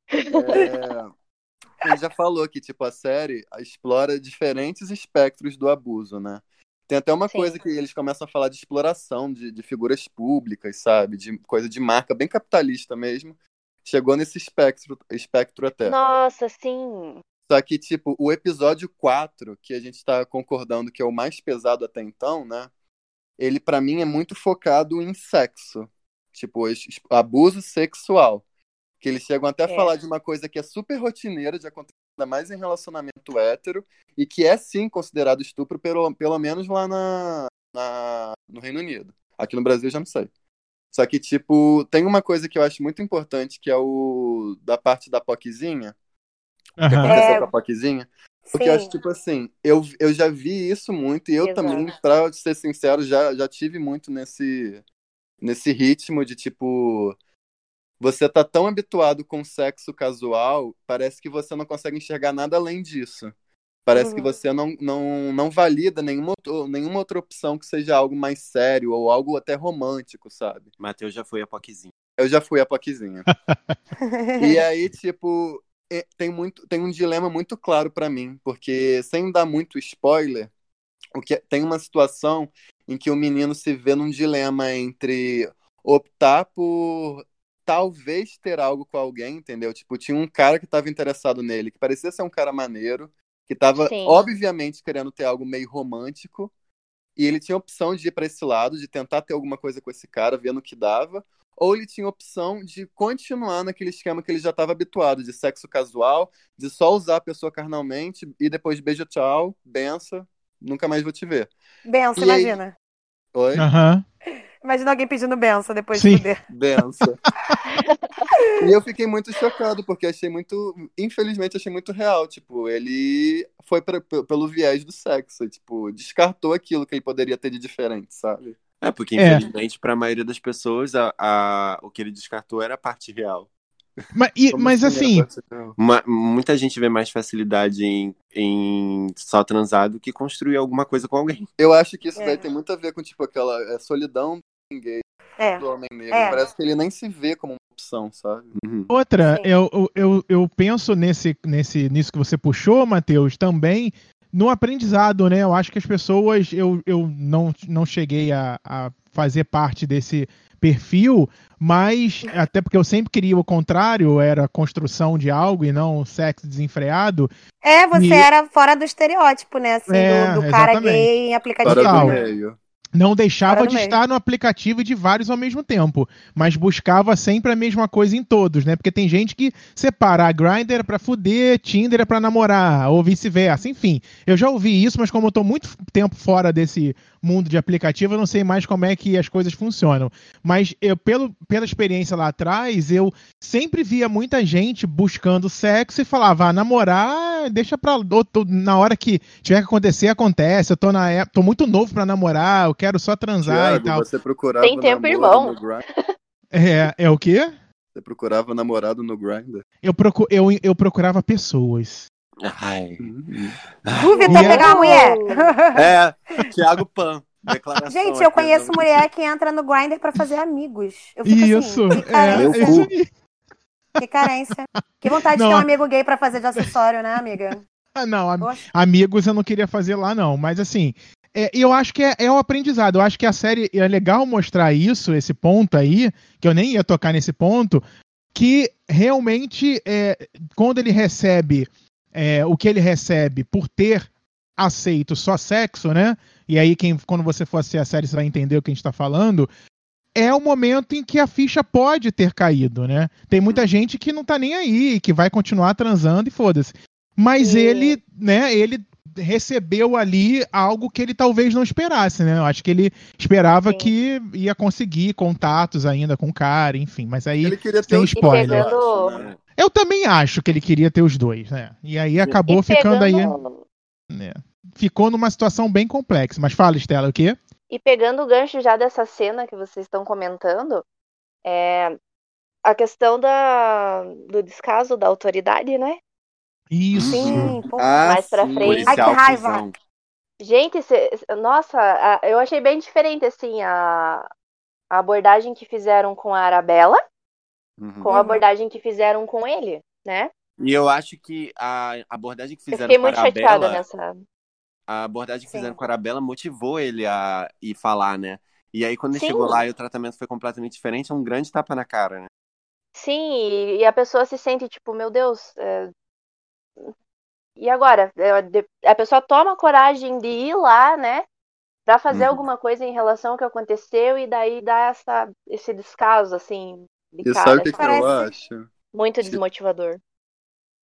É... Ele já falou que, tipo, a série explora diferentes espectros do abuso, né? Tem até uma Sim. coisa que eles começam a falar de exploração de, de figuras públicas, sabe? De coisa de marca, bem capitalista mesmo. Chegou nesse espectro, espectro até. Nossa, sim. Só que, tipo, o episódio quatro, que a gente tá concordando que é o mais pesado até então, né? Ele, pra mim, é muito focado em sexo. Tipo, es- abuso sexual. Que eles chegam até a É. falar de uma coisa que é super rotineira de acontecer ainda mais em relacionamento hétero, e que é sim considerado estupro, pelo, pelo menos lá na, na, no Reino Unido. Aqui no Brasil eu já não sei. Só que, tipo, tem uma coisa que eu acho muito importante, que é o da parte da Poczinha, o que Aham. aconteceu É. com a Poczinha. Porque eu acho, Sim, tipo assim, eu, eu já vi isso muito, e eu Exato. também, pra ser sincero, já, já tive muito nesse, nesse ritmo de, tipo, você tá tão habituado com sexo casual, parece que você não consegue enxergar nada além disso. Parece que Uhum. você não, não, não valida nenhuma, outro- nenhuma outra opção que seja algo mais sério ou algo até romântico, sabe? Matheus já foi a Poczinha. Eu já fui a Poczinha. E aí, tipo, é- tem, muito, tem um dilema muito claro pra mim, porque sem dar muito spoiler, o que, tem uma situação em que o menino se vê num dilema entre optar por talvez ter algo com alguém, entendeu? Tipo, tinha um cara que estava interessado nele, que parecia ser um cara maneiro, que estava Sim. obviamente querendo ter algo meio romântico, e ele tinha a opção de ir para esse lado, de tentar ter alguma coisa com esse cara, vendo o que dava, ou ele tinha a opção de continuar naquele esquema que ele já estava habituado, de sexo casual, de só usar a pessoa carnalmente e depois beija, tchau, benção, nunca mais vou te ver. Benção, E aí, imagina. oi? Aham. Imagina alguém pedindo benção depois de Sim. fuder. Benção. E eu fiquei muito chocado, porque achei muito, infelizmente, achei muito real. Tipo, ele foi pra- pe- pelo viés do sexo, e, tipo, descartou aquilo que ele poderia ter de diferente, sabe? É, porque É. infelizmente, pra maioria das pessoas, a, a- o que ele descartou era a parte real. Mas, e- Como mas assim era assim, parcial? Uma- muita gente vê mais facilidade em, em só transar do que construir alguma coisa com alguém. Eu acho que isso É. daí tem muito a ver com, tipo, aquela é, solidão do homem gay, É, do homem negro. É. Parece que ele nem se vê como uma opção, sabe? Uhum. outra, Sim. eu, eu, eu, eu penso nesse, nesse, nisso que você puxou, Matheus, também no aprendizado, né? Eu acho que as pessoas, eu, eu não, não cheguei a, a fazer parte desse perfil, mas até porque eu sempre queria o contrário, era a construção de algo e não sexo desenfreado. É, você E- era fora do estereótipo, né? Assim, É, do, do cara exatamente. gay em aplicativo. Fora Total. do né? meio. Não deixava Fora do de meio. estar no aplicativo e de vários ao mesmo tempo, mas buscava sempre a mesma coisa em todos, né? Porque tem gente que separa a Grindr é pra fuder, Tinder é pra namorar, ou vice-versa. Enfim, eu já ouvi isso, mas como eu tô muito tempo fora desse mundo de aplicativo, eu não sei mais como é que as coisas funcionam. Mas eu, pelo, pela experiência lá atrás, eu sempre via muita gente buscando sexo e falava, ah, namorar, deixa pra outro- na hora que tiver que acontecer, acontece. Eu tô, na, ép- tô muito novo pra namorar, eu quero só transar e Tiago, tal. você procurava Tem tempo, namoro irmão. no Grindr? É, é o quê? Você procurava namorado no Grindr? Eu, procu eu, eu procurava pessoas. Ai. Tu, Vitor, E é- pegar uma mulher. É, Thiago Pan. Declaração Gente, aqui, eu conheço não- mulher que entra no Grindr pra fazer amigos. Eu fico Isso, assim, que é, carência. Meu isso cu. aí. Que carência. Que vontade de Não, ter um a- amigo gay pra fazer de acessório, né, amiga? Ah, não, am- Poxa. amigos eu não queria fazer lá, não. Mas assim, é, eu acho que é, é o aprendizado. Eu acho que a série é legal mostrar isso, esse ponto aí, que eu nem ia tocar nesse ponto, que realmente, é, quando ele recebe é, o que ele recebe por ter aceito só sexo, né? E aí, quem, quando você for assistir a série, você vai entender o que a gente tá falando. É o momento em que a ficha pode ter caído, né? Tem muita gente que não tá nem aí, que vai continuar transando e foda-se. Mas E- ele, né, ele recebeu ali algo que ele talvez não esperasse, né? Eu acho que ele esperava Sim. que ia conseguir contatos ainda com o cara, enfim. Mas aí, Ele queria ter sem os spoiler. dois, eu pegando- acho, né? Eu também acho que ele queria ter os dois, né? E aí acabou E ficando aí, pegando, né? Ficou numa situação bem complexa. Mas fala, Estela, o quê? e pegando o gancho já dessa cena que vocês estão comentando, é a questão da, do descaso da autoridade, né? Isso. Sim, pô. Ah, Mais pra sim. frente. Ai, que Policial raiva. cuzão. Gente, cê- nossa, a- eu achei bem diferente, assim, a, a abordagem que fizeram com a Arabella Uhum. com a abordagem que fizeram com ele, né? E eu acho que a abordagem que Eu fizeram fiquei com a muito chateada Arabella, nessa. a abordagem que Sim. fizeram com a Arabella motivou ele a ir falar, né? E aí quando ele Sim. chegou lá e o tratamento foi completamente diferente, é um grande tapa na cara, né? Sim, e, e a pessoa se sente tipo, meu Deus, é, e agora? É, de- A pessoa toma coragem de ir lá, né? Pra fazer Uhum. alguma coisa em relação ao que aconteceu e daí dá essa, esse descaso, assim, de E cara. sabe o que, que sabe? eu Parece- acho? Muito Tipo- desmotivador.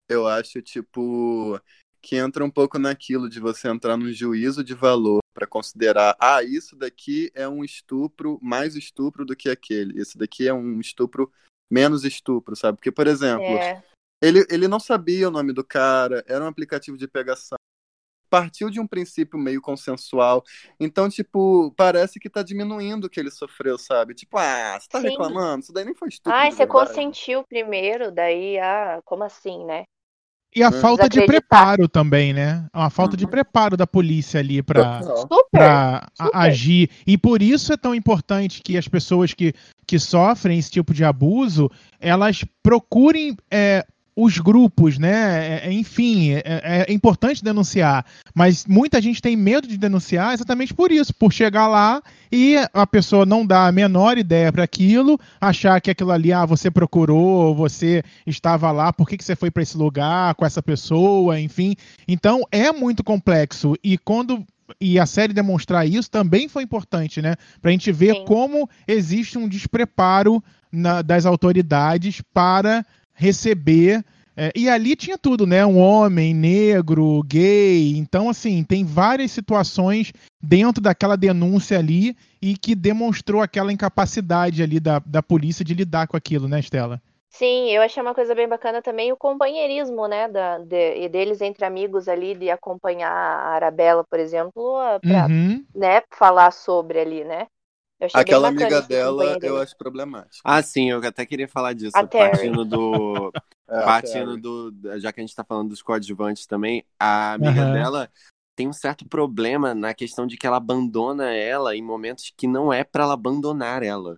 Eu acho, tipo, que entra um pouco naquilo de você entrar num juízo de valor pra considerar, ah, isso daqui é um estupro, mais estupro do que aquele. Esse daqui é um estupro menos estupro, sabe? Porque, por exemplo, É, ele, ele não sabia o nome do cara, era um aplicativo de pegação. Partiu de um princípio meio consensual. Então, tipo, parece que tá diminuindo o que ele sofreu, sabe? Tipo, ah, você tá sim. reclamando? Isso daí nem foi estupro Ai, de você verdade. consentiu primeiro, daí, ah, como assim, né? E a Hum. falta de Desacreditar. preparo também, né? Uma falta de Uhum. preparo da polícia ali pra, Total. Super, pra a- super. agir. E por isso é tão importante que as pessoas que, que sofrem esse tipo de abuso, elas procurem é, os grupos, né? É, é, enfim, é, é importante denunciar. Mas muita gente tem medo de denunciar exatamente por isso, por chegar lá e a pessoa não dá a menor ideia para aquilo, achar que aquilo ali, ah, você procurou, você estava lá, por que, que você foi para esse lugar com essa pessoa, enfim. Então é muito complexo e quando e a série demonstrar isso também foi importante, né? Pra gente ver Sim. como existe um despreparo na- das autoridades para receber. É, e ali tinha tudo, né? Um homem negro, gay. Então, assim, tem várias situações dentro daquela denúncia ali e que demonstrou aquela incapacidade ali da, da polícia de lidar com aquilo, né, Estela? Sim, eu achei uma coisa bem bacana também o companheirismo, né, da, de- e deles entre amigos ali, de acompanhar a Arabella, por exemplo, a- pra, Uhum. né, falar sobre ali, né? Eu achei bem Aquela bacana amiga esse dela, eu companheirismo. acho problemático. Ah, sim, eu até queria falar A disso, Terry. partindo do. É, a Partindo Terry. do. Já que a gente tá falando dos coadjuvantes também, a amiga Aham. dela tem um certo problema na questão de que ela abandona ela em momentos que não é pra ela abandonar ela.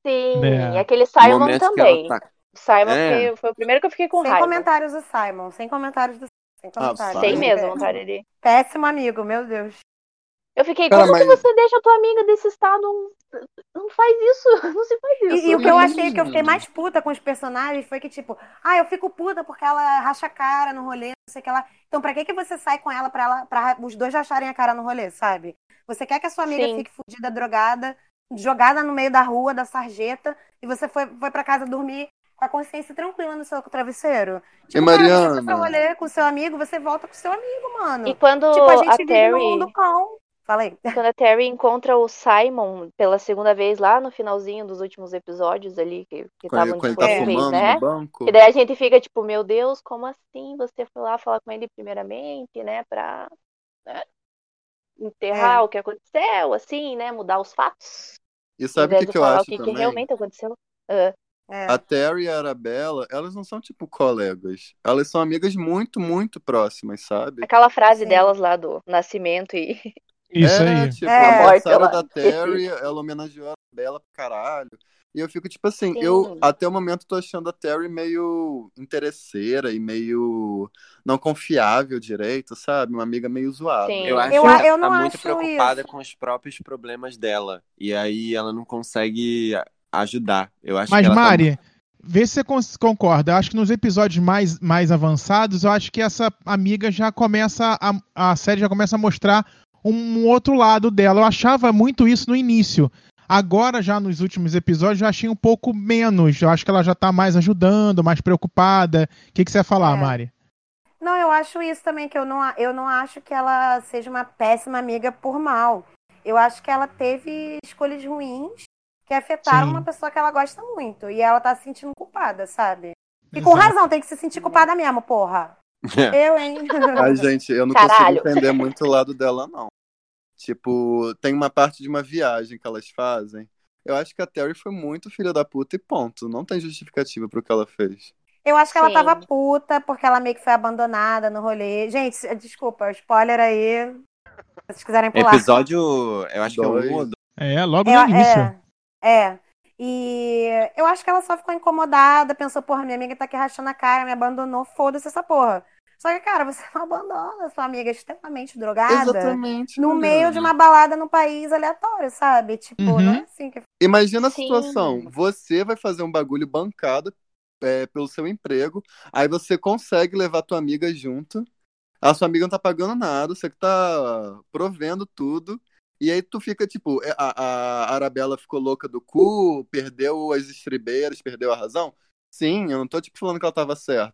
Sim, É. aquele Simon Momentos que ela também. tá. O Simon eu É, fiquei, foi o primeiro que eu fiquei com Sem raiva. comentários do Simon, sem comentários do sem Ah, o comentários. Sem Simon? Ele é mesmo péssimo. vontade de. Péssimo amigo, meu Deus. Eu fiquei, Cara, como que mas. você deixa a tua amiga desse estado? Não faz isso, não se faz E, e o isso. que eu achei que eu fiquei Sim. mais puta com os personagens foi que, tipo, ah, eu fico puta porque ela racha a cara no rolê, não sei o que lá. Então, pra que que você sai com ela pra, ela pra os dois racharem a cara no rolê, sabe? Você quer que a sua amiga Sim, fique fudida, drogada, jogada no meio da rua, da sarjeta, e você foi, foi pra casa dormir com a consciência tranquila no seu travesseiro? E Tipo, cara, você foi pra Mariana? rolê com seu amigo, você volta com seu amigo, e mano. quando Tipo, a a gente vive num mundo Terry, cão. Fala aí. quando a Terry encontra o Simon pela segunda vez lá no finalzinho dos últimos episódios ali, que que Quando ele, estavam quando ele tá É. disponíveis, fumando no né? E banco? daí a gente fica tipo, meu Deus, como assim? Você foi lá falar com ele primeiramente, né? Pra, né, enterrar É. o que aconteceu, assim, né? Mudar os fatos. E Em sabe o que, vez de que eu falar o acho que, que também? realmente aconteceu. Ah, É. A Terry e a Arabella, elas não são tipo colegas. Elas são amigas muito, muito próximas, sabe? aquela frase Sim. delas lá do nascimento e Isso É, aí. tipo, o a É. morte aniversário lá. da Esqueci. Terry, ela homenageou a Arabella pra caralho. E eu fico, tipo assim, eu Sim, até o momento tô achando a Terry meio interesseira e meio não confiável direito, sabe? Uma amiga meio zoada. eu sim. acho Eu, que a- ela eu tá não muito acho preocupada isso. com os próprios problemas dela. E aí ela não consegue ajudar. Eu acho que Mas, ela tá muito. Mari, vê se você con- concorda. Eu acho que nos episódios mais, mais avançados, eu acho que essa amiga já começa, a, a série já começa a mostrar um outro lado dela. Eu achava muito isso no início. Agora, já nos últimos episódios, eu achei um pouco menos. Eu acho que ela já tá mais ajudando, mais preocupada. O que, que você ia falar, É. Mari? Não, eu acho isso também, que eu não, a- eu não acho que ela seja uma péssima amiga por mal. Eu acho que ela teve escolhas ruins que afetaram uma Sim, pessoa que ela gosta muito. E ela tá se sentindo culpada, sabe? E com exato. razão, tem que se sentir culpada mesmo, porra. Eu, hein? Mas, gente, eu não consigo Caralho. entender muito o lado dela, não. Tipo, tem uma parte de uma viagem que elas fazem. Eu acho que a Terry foi muito filha da puta e ponto. Não tem justificativa pro que ela fez. Eu acho que ela tava Sim. puta porque ela meio que foi abandonada no rolê. Gente, desculpa, spoiler aí. Se vocês quiserem pular. Episódio, eu acho que é um ou Dois. dois. É, logo É, no início. é, é. E eu acho que ela só ficou incomodada, pensou, porra, minha amiga tá aqui rachando a cara, me abandonou, foda-se essa porra. Só que, cara, você não abandona sua amiga extremamente drogada Exatamente, no meio de Mariana. uma balada no país aleatório, sabe? Tipo, não é Uhum. assim que. Imagina a Sim. situação. Você vai fazer um bagulho bancado é, pelo seu emprego, aí você consegue levar tua amiga junto. A sua amiga não tá pagando nada, você que tá provendo tudo. E aí tu fica, tipo, é, a, a Arabella ficou louca do cu, perdeu as estribeiras, perdeu a razão? Sim, eu não tô, tipo, falando que ela tava certa.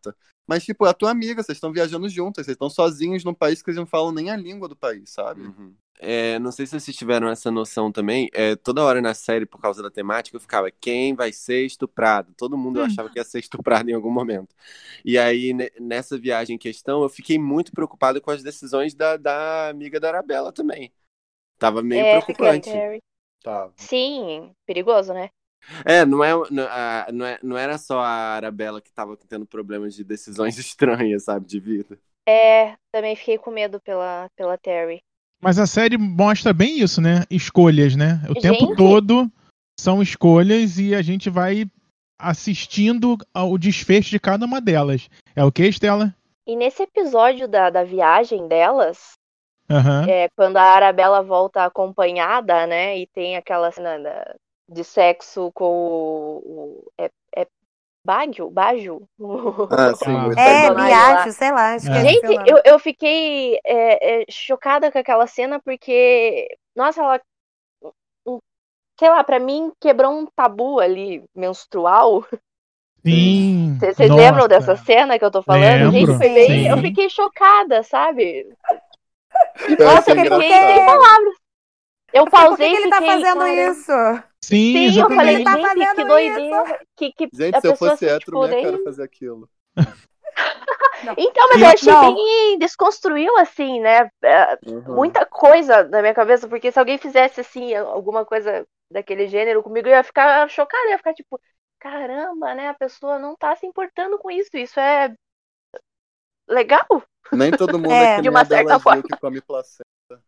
Mas, tipo, é a tua amiga, vocês estão viajando juntas, vocês estão sozinhos num país que eles não falam nem a língua do país, sabe? Uhum. É, não sei se vocês tiveram essa noção também. É, toda hora na série, por causa da temática, eu ficava, quem vai ser estuprado? Todo mundo eu Hum. achava que ia ser estuprado em algum momento. E aí, ne- nessa viagem em questão, eu fiquei muito preocupado com as decisões da, da amiga da Arabella também. Tava meio É, preocupante. Terry. Tá. Sim, perigoso, né? É, não, é, não, a- não, é, não era só a Arabella que tava tendo problemas de decisões estranhas, sabe, de vida. É, também fiquei com medo pela, pela Terry. Mas a série mostra bem isso, né? Escolhas, né? O tempo Gente. todo são escolhas e a gente vai assistindo ao desfecho de cada uma delas. É o que, Estela? E nesse episódio da, da viagem delas, Aham. é, quando a Arabella volta acompanhada, né? E tem aquela cena da- de sexo com o. o- é, é Baggio? Baggio? Ah, sim, Ah. o É, italiano. Biagio, sei lá, esqueci É. o Gente, nome. eu, eu fiquei é, é, chocada com aquela cena porque, nossa, ela, um- sei lá, pra mim quebrou um tabu ali menstrual. Sim. Vocês vocês Nossa. lembram dessa cena que eu tô falando? Lembro, Gente, foi bem. sim. Eu fiquei chocada, sabe? Eu Nossa, achei eu fiquei engraçado. sem palavras. Eu Eu fiquei, por que pausei que e ele tá fiquei, fazendo cara. isso? Sim, Sim, eu falei, exatamente. Ele tá gente, que fazendo doideira. Que, que Gente, a se eu pessoa fosse assim, hétero, tipo, minha nem... cara fazer aquilo. Então, mas E- eu achei Não. bem. Desconstruiu, assim, né? é, Uhum. Muita coisa na minha cabeça, porque se alguém fizesse, assim, alguma coisa daquele gênero comigo, eu ia ficar chocada, eu ia ficar tipo, caramba, né? A pessoa não tá se importando com isso. Isso é legal? Nem todo mundo É. é que De nem uma a Bela certa Gil forma. que come placenta.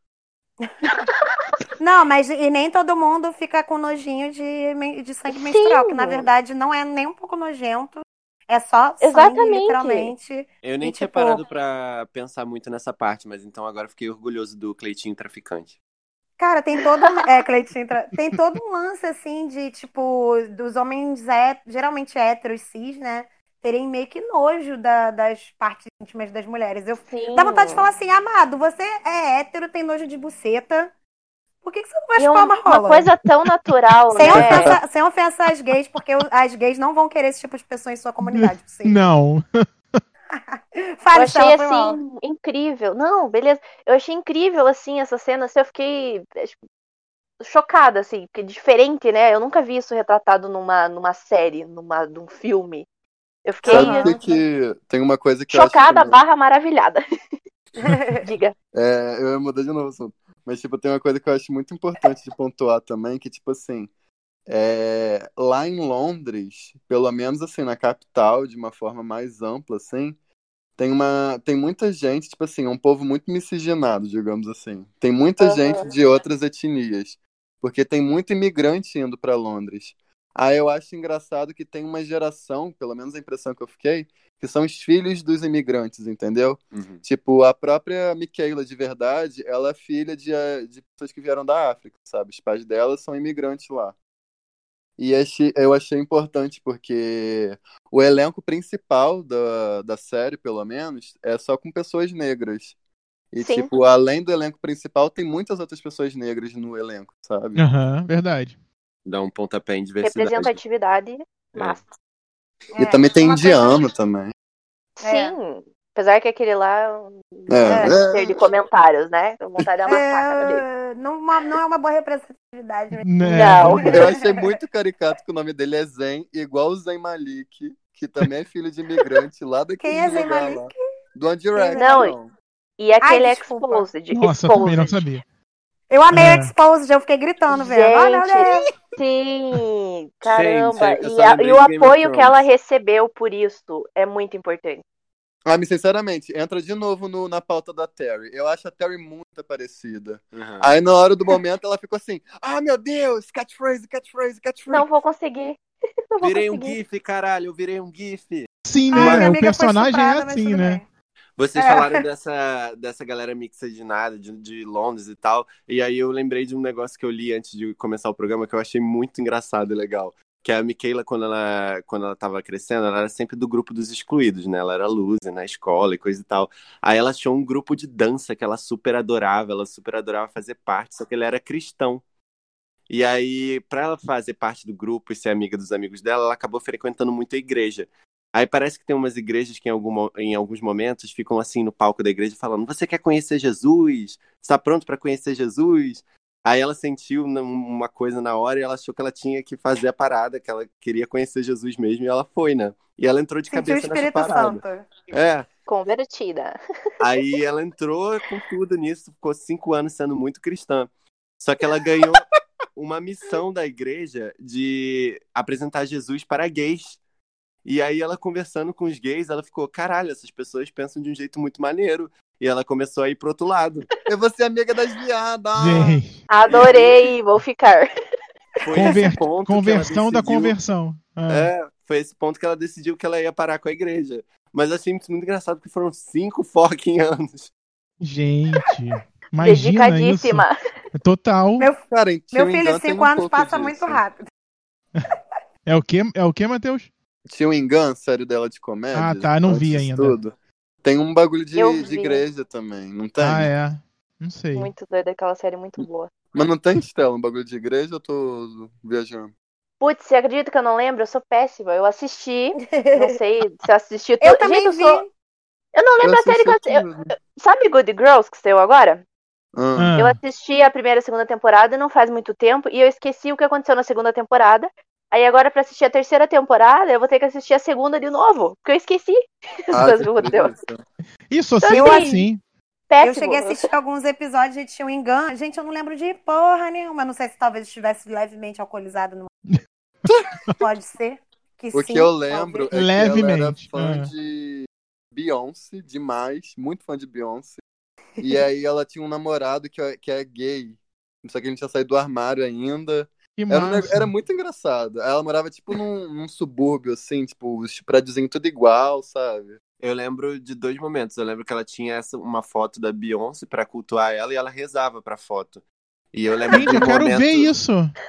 Não, mas e nem todo mundo fica com nojinho de, men- de sangue Sim. menstrual, que na verdade não é nem um pouco nojento. É só sangue, Exatamente. literalmente. Eu nem E, tinha tipo, parado pra pensar muito nessa parte, mas então agora fiquei orgulhoso do Cleitinho traficante. Cara, tem todo um, é, Cleitinho, tra- tem todo um lance assim de tipo dos homens hé- geralmente héteros cis, né, terem meio que nojo da- das partes íntimas das mulheres. Eu Sim. dá vontade de falar assim, amado, você é hétero, tem nojo de buceta. Por que, que você não vai E é chupar um- uma uma rola? coisa tão natural, Sem né? ofensa, sem ofensa às gays, porque o- as gays não vão querer esse tipo de pessoa em sua comunidade. Sim. Não. Eu Fale, achei Stella, foi mal. assim incrível. Não, beleza. Eu achei incrível assim essa cena. Assim, eu fiquei é, tipo, chocada assim, porque diferente, né? Eu nunca vi isso retratado numa numa série, numa num filme. Eu fiquei Aham. Sabe o que, que tem uma coisa que eu acho chocada também- barra maravilhada. Diga. É, eu ia mudar de novo o assunto. Mas, tipo, tem uma coisa que eu acho muito importante de pontuar também, que, tipo assim, é, lá em Londres, pelo menos, assim, na capital, de uma forma mais ampla, assim, tem uma, tem muita gente, tipo assim, um povo muito miscigenado, digamos assim. Tem muita Aham. gente de outras etnias, porque tem muito imigrante indo pra Londres. Aí eu acho engraçado que tem uma geração, pelo menos a impressão que eu fiquei, que são os filhos dos imigrantes, entendeu? Uhum. Tipo, a própria Michaela, de verdade, ela é filha de, eh, de pessoas que vieram da África, sabe? Os pais dela são imigrantes lá. E achei- eu achei importante porque o elenco principal da, da série, pelo menos, é só com pessoas negras. E, Sim. tipo, além do elenco principal, tem muitas outras pessoas negras no elenco, sabe? Aham, verdade. Dá um pontapé em diversidade. Representatividade massa. E É, também tem uma coisa- indiano também. É. Sim. Apesar que aquele lá É, não é. ser de comentários, né? Tô com vontade de amassar a cara dele. É, não, uma- não é uma boa representatividade. mesmo. Né? Não. Eu achei muito caricato que o nome dele é Zen, igual o Zen Malik, que também é filho de imigrante lá daquele Quem é Zayn lugar Malik? lá. Do One Direction. Não, E aquele Ai, desculpa. Exposed. Nossa, eu também não Exposed. sabia. Eu amei É. o Exposed, eu fiquei gritando, velho. Ai, meu Gente, Deus. sim, caramba. eu só E, a- lembrei e o de Game of apoio que ela Thrones. recebeu por isso é muito importante. Ah, mas sinceramente, entra de novo no- na pauta da Terry. Eu acho a Terry muito parecida. Uhum. Aí na hora do momento ela ficou assim, ah, meu Deus, catchphrase, catchphrase, catchphrase. Não vou conseguir. Não vou Virei um conseguir. GIF, caralho, eu virei um GIF. Sim, Ai, minha né? O amiga foi personagem é estuprada, mas assim, tudo né? bem. Vocês É. falaram dessa, dessa galera miscigenada de, de Londres e tal, e aí eu lembrei de um negócio que eu li antes de começar o programa que eu achei muito engraçado e legal. Que a Michaela, quando ela, quando ela tava crescendo, ela era sempre do grupo dos excluídos, né? Ela era loser na escola e coisa e tal. Aí ela achou um grupo de dança que ela super adorava, ela super adorava fazer parte, só que ele era cristão. E aí, pra ela fazer parte do grupo e ser amiga dos amigos dela, ela acabou frequentando muito a igreja. Aí parece que tem umas igrejas que em, algum, em alguns momentos ficam assim no palco da igreja falando: você quer conhecer Jesus? Está pronto para conhecer Jesus? Aí ela sentiu uma coisa na hora e ela achou que ela tinha que fazer a parada, que ela queria conhecer Jesus mesmo, e ela foi, né? E ela entrou de Sentiu o cabeça nessa Espírito parada. Santo. É. Convertida. Aí ela entrou com tudo nisso, ficou cinco anos sendo muito cristã. Só que ela ganhou uma missão da igreja de apresentar Jesus para gays. E aí ela conversando com os gays, ela ficou: caralho, essas pessoas pensam de um jeito muito maneiro. E ela começou a ir pro outro lado. Eu vou ser amiga das viadas. Gente, Adorei, vou ficar. Foi conver- esse ponto que ela conversão da decidiu- conversão. Ah, É, foi esse ponto que ela decidiu que ela ia parar com a igreja. Mas eu achei muito engraçado porque foram cinco fucking anos. Gente, imagina isso. Dedicadíssima. Total. Meu, Cara, em meu Tio filho, Engano tem cinco um anos pouco passa disso. muito rápido. É o quê? É o quê, Matheus? Tio Engano, série dela de comédia. Ah, tá, não vi antes de ainda. Tudo. Tem um bagulho de, Eu de vi. igreja também, não tem? Ah, é. Não sei. Muito doida, aquela série muito boa. Mas não tem, Stella, um bagulho de igreja ou eu tô viajando? Putz, você acredita que eu não lembro? Eu sou péssima. Eu assisti, não sei se eu assisti tudo. Eu também Gente, eu vi. sou. Eu não lembro Eu a série que eu assisti assisti. tudo. Sabe Good Girls que saiu agora? Ah, Ah, Eu assisti a primeira e a segunda temporada não faz muito tempo e eu esqueci o que aconteceu na segunda temporada. Aí agora, pra assistir a terceira temporada, eu vou ter que assistir a segunda de novo, porque eu esqueci as ah, coisas que que aconteceu. preguiça. isso, Eu sempre assim, assim. Péssimo. Eu cheguei a assistir alguns episódios de Tio Engano. Gente, eu não lembro de porra nenhuma. Não sei se talvez estivesse levemente alcoolizado. No... Pode ser. Que O sim, que eu lembro talvez. é que ela era Levemente, fã ah. de Beyoncé, demais, muito fã de Beyoncé. E aí ela tinha um namorado que é, que é gay. Só que ele não tinha saído do armário ainda. Que Era, um neg- massa. era muito engraçado. Ela morava, tipo, num, num subúrbio, assim, tipo, os prédiozinhos tudo igual, sabe? Eu lembro de dois momentos. Eu lembro que ela tinha essa, uma foto da Beyoncé pra cultuar ela e ela rezava pra foto. E eu lembro Gente, de eu um quero momento... ver isso.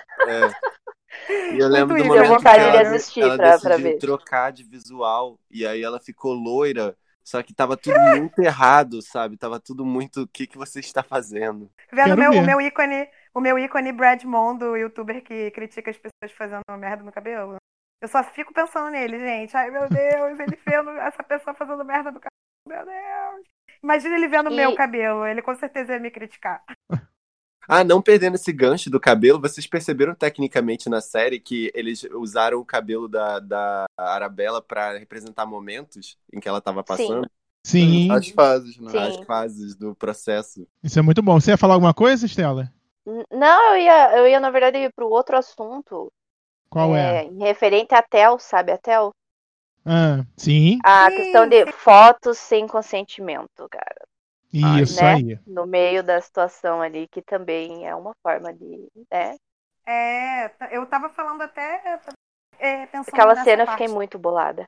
É, e eu lembro do Muito Deu momento que vontade de ela, assistir ela pra, pra decidiu ver. trocar de visual. E aí ela ficou loira. Só que tava tudo muito errado, sabe? Tava tudo muito... O que, que você está fazendo? Vendo Quero o meu, ver. o meu ícone, o meu ícone Brad Moon, do youtuber que critica as pessoas fazendo merda no cabelo. Eu só fico pensando nele, gente. Ai, meu Deus, ele vendo essa pessoa fazendo merda no cabelo. Meu Deus. Imagina ele vendo o E- meu cabelo. Ele com certeza ia me criticar. Ah, não perdendo esse gancho do cabelo, vocês perceberam tecnicamente na série que eles usaram o cabelo da, da Arabella pra representar momentos em que ela tava passando? Sim, As fases, né? Sim. As fases do processo. isso é muito bom. Você ia falar alguma coisa, Estela? N- Não, eu ia, eu ia, na verdade, ir pro outro assunto. Qual é? É, em referente a Tel, sabe a Tel? Ah, sim, A Sim, questão de sim. fotos sem consentimento, cara. isso né? aí. No meio da situação ali, que também é uma forma de. Né? É, t- eu tava falando até é, pensando Aquela nessa cena eu parte. fiquei muito bolada.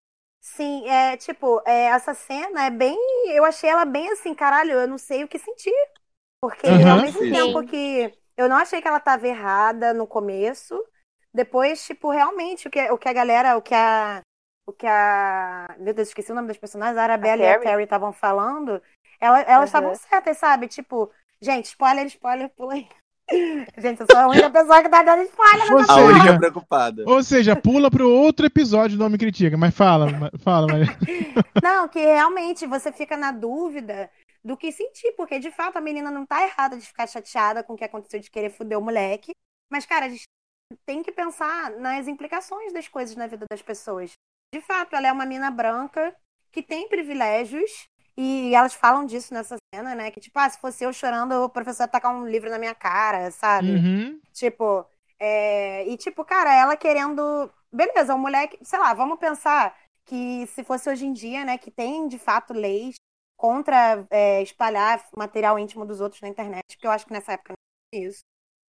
Sim, é tipo, é, essa cena é bem. Eu achei ela bem assim, caralho, eu não sei o que sentir. Porque Aham. ao mesmo Sim. tempo que eu não achei que ela tava errada no começo, depois, tipo, realmente, o que, o que a galera, o que a. O que a. Meu Deus, esqueci o nome das personagens, a Arabella e a Terry? Terry estavam falando, ela- elas estavam Aham. certas, sabe? Tipo, gente, spoiler, spoiler, pula aí. Gente, eu sou a única pessoa que tá dando spoiler Ou nessa A seja, única preocupada. ou seja, pula pro outro episódio do Não Me Critica. Mas fala, ma- fala, Maria. Não, que realmente você fica na dúvida do que sentir, porque de fato a menina não tá errada de ficar chateada com o que aconteceu de querer foder o moleque. Mas, cara, a gente tem que pensar nas implicações das coisas na vida das pessoas. De fato, ela é uma mina branca que tem privilégios, e elas falam disso nessa cena, né? Que tipo, ah, se fosse eu chorando, o professor ia tacar um livro na minha cara, sabe? Uhum. Tipo, é... e tipo, cara, ela querendo. Beleza, o moleque, sei lá, vamos pensar que se fosse hoje em dia, né, que tem de fato leis contra é, espalhar material íntimo dos outros na internet, porque eu acho que nessa época não tinha isso.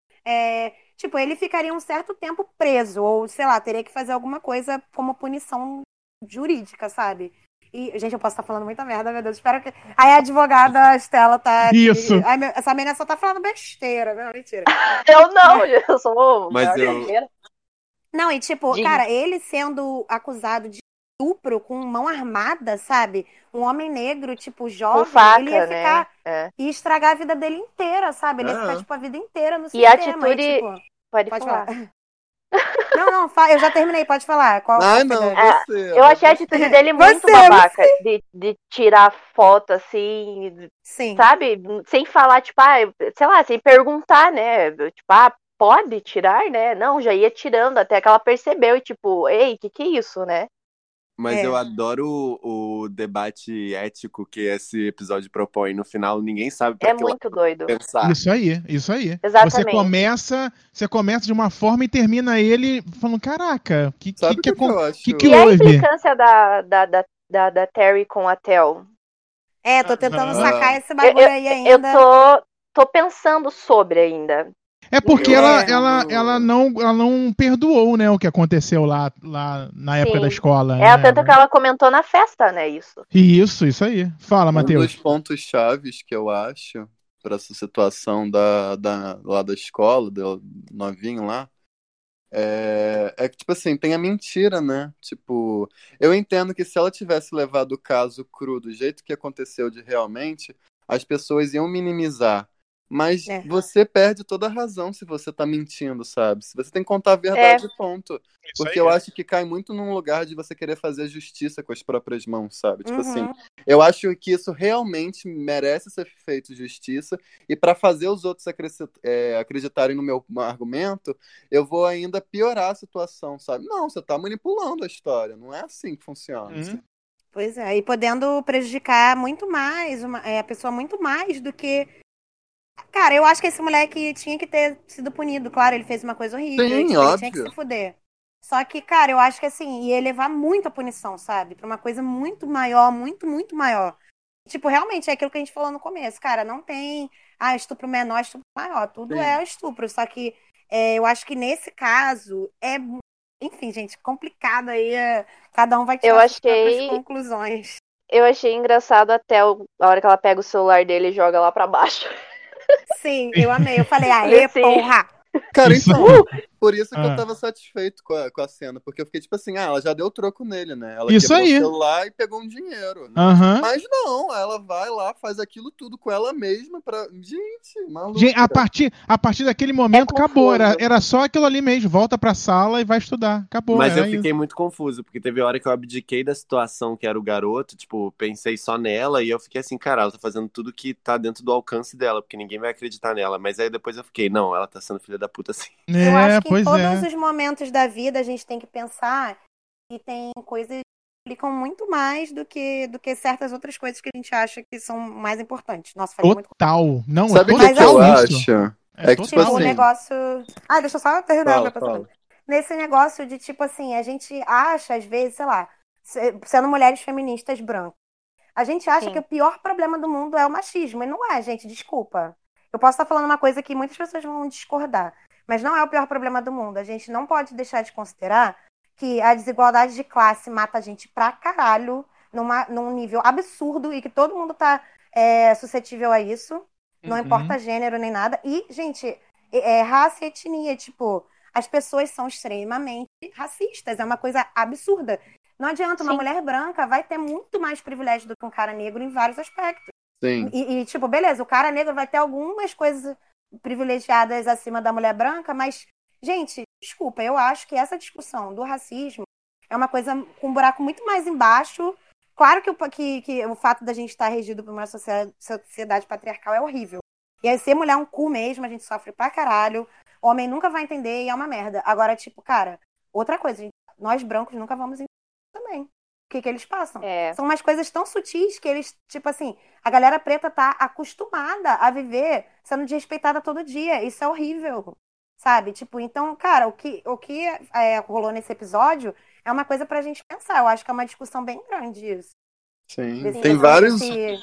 É, tipo, ele ficaria um certo tempo preso, ou sei lá, teria que fazer alguma coisa como punição jurídica, sabe? E, gente, eu posso estar falando muita merda, meu Deus. Espero que. Aí a advogada Estela tá aqui. Isso. Ai, meu, essa menina só tá falando besteira, não, mentira. Eu não, eu sou Mas maior eu- guerreira. Não, e tipo, Diga. cara, ele sendo acusado de estupro com mão armada, sabe? Um homem negro, tipo, jovem, Com faca, ele ia né? ficar É. e estragar a vida dele inteira, sabe? Ele ia É. ficar, tipo, a vida inteira no E a sistema. atitude- E, tipo, Pode, pode falar. falar. Não, não, fa- eu já terminei, pode falar. Qual, qual Ai, foi não, da- você. Eu achei a atitude dele muito Você, babaca. De, de tirar foto assim, Sim. sabe? Sem falar, tipo, ah, sei lá, sem perguntar, né? Tipo, ah, pode tirar, né? Não, já ia tirando até que ela percebeu e tipo, ei, que que é isso, né? Mas É. eu adoro o, o debate ético que esse episódio propõe. No final, ninguém sabe pra É que lado muito doido. pensar. Isso aí, isso aí. Exatamente. Você começa, você começa de uma forma e termina ele falando, caraca, o que, que, Sabe que, o que, que eu acho? que, que E a houve? implicância da, da, da, da, da Terry com a Tel? É, tô tentando Aham. sacar Ah. esse bagulho Eu- aí Eu ainda. tô, tô pensando sobre ainda. É porque Eu ela, É. ela, acho- ela, não, ela não perdoou, né, o que aconteceu lá, lá na época Sim. da escola. É, né? tanto que ela comentou na festa, né, isso. Isso, isso aí. Fala, Um Matheus. dos pontos chaves que eu acho para essa situação da, da, lá da escola, do novinho lá, é, é que, tipo assim, tem a mentira, né? Tipo, eu entendo que se ela tivesse levado o caso cru do jeito que aconteceu de realmente, as pessoas iam minimizar. Mas É. você perde toda a razão se você tá mentindo, sabe? Se você tem que contar a verdade, ponto. Porque eu acho que cai muito num lugar de você querer fazer justiça com as próprias mãos, sabe? Tipo assim, Uhum. eu acho que isso realmente merece ser feito justiça. E para fazer os outros acrescent- é, acreditarem no meu argumento, eu vou ainda piorar a situação, sabe? Não, você tá manipulando a história. Não é assim que funciona. Hum. Pois é, e podendo prejudicar muito mais, uma, é, a pessoa muito mais do que. Cara, eu acho que esse moleque tinha que ter sido punido. Claro, ele fez uma coisa horrível, Sim, tipo, ele tinha que óbvio. se fuder. Só que, cara, eu acho que assim, ia levar muito a punição, sabe? Pra uma coisa muito maior, muito, muito maior. Tipo, realmente é aquilo que a gente falou no começo, cara, não tem, ah, estupro menor, estupro maior, tudo Sim. é estupro. Só que é, eu acho que nesse caso é, enfim, gente, complicado aí. é, Cada um vai tirar Eu suas próprias achei, conclusões. eu achei engraçado até o- a hora que ela pega o celular dele e joga lá pra baixo. Sim, eu amei. Eu falei, Falei aê, assim, porra! Cara, Isso então, aí. por isso que eu Ah. tava satisfeito com a, com a cena, porque eu fiquei tipo assim, ah, ela já deu troco nele, né? Ela Isso quebrou aí. o celular e pegou um dinheiro. Aham. Mas não, ela vai lá, faz aquilo tudo com ela mesma pra. Gente, maluco. Gente, a partir, a partir daquele momento, É acabou. Era, confuso. era só aquilo ali mesmo. Volta pra sala e vai estudar. Acabou. Mas eu era fiquei isso. muito confuso, porque teve hora que eu abdiquei da situação que era o garoto, tipo, pensei só nela e eu fiquei assim, cara, ela tá fazendo tudo que tá dentro do alcance dela, porque ninguém vai acreditar nela. Mas aí depois eu fiquei, não, ela tá sendo filha da puta assim. Eu É, acho que em pois todos é. os momentos da vida a gente tem que pensar que tem coisas que implicam muito mais do que, do que certas outras coisas que a gente acha que são mais importantes. Nossa, falei muito. Total. Não, Sabe o é que, Mas que eu total isso. acho? É, É que, tipo total Tipo, o assim. isso. negócio. Ah, deixa eu só terminar o meu Fala, pensamento. fala. Nesse negócio de, tipo assim, a gente acha, às vezes, sei lá, se- sendo mulheres feministas brancas, a gente acha Sim. que o pior problema do mundo é o machismo. E não é, gente, desculpa. Eu posso estar falando uma coisa que muitas pessoas vão discordar. Mas não é o pior problema do mundo. A gente não pode deixar de considerar que a desigualdade de classe mata a gente pra caralho, numa, num nível absurdo, e que todo mundo tá é, suscetível a isso. Não Uhum. importa gênero nem nada. E, gente, é, é raça e etnia, tipo, as pessoas são extremamente racistas. É uma coisa absurda. Não adianta, uma Sim. mulher branca vai ter muito mais privilégio do que um cara negro em vários aspectos. Sim. E, e, tipo, beleza, o cara negro vai ter algumas coisas privilegiadas acima da mulher branca, mas, gente, desculpa, eu acho que essa discussão do racismo é uma coisa com um buraco muito mais embaixo. Claro que o, que, que o fato da gente estar regido por uma sociedade, sociedade patriarcal é horrível. E aí, ser mulher é um cu mesmo, a gente sofre pra caralho. Homem nunca vai entender e é uma merda. Agora, tipo, cara, outra coisa, gente, nós brancos nunca vamos entender também o que, que eles passam. É. São umas coisas tão sutis que eles, tipo assim, a galera preta tá acostumada a viver sendo desrespeitada todo dia. Isso é horrível, sabe? Tipo, então, cara, o que, o que é, rolou nesse episódio é uma coisa pra gente pensar. Eu acho que é uma discussão bem grande isso. Sim. Desse- Tem desse- vários, desse-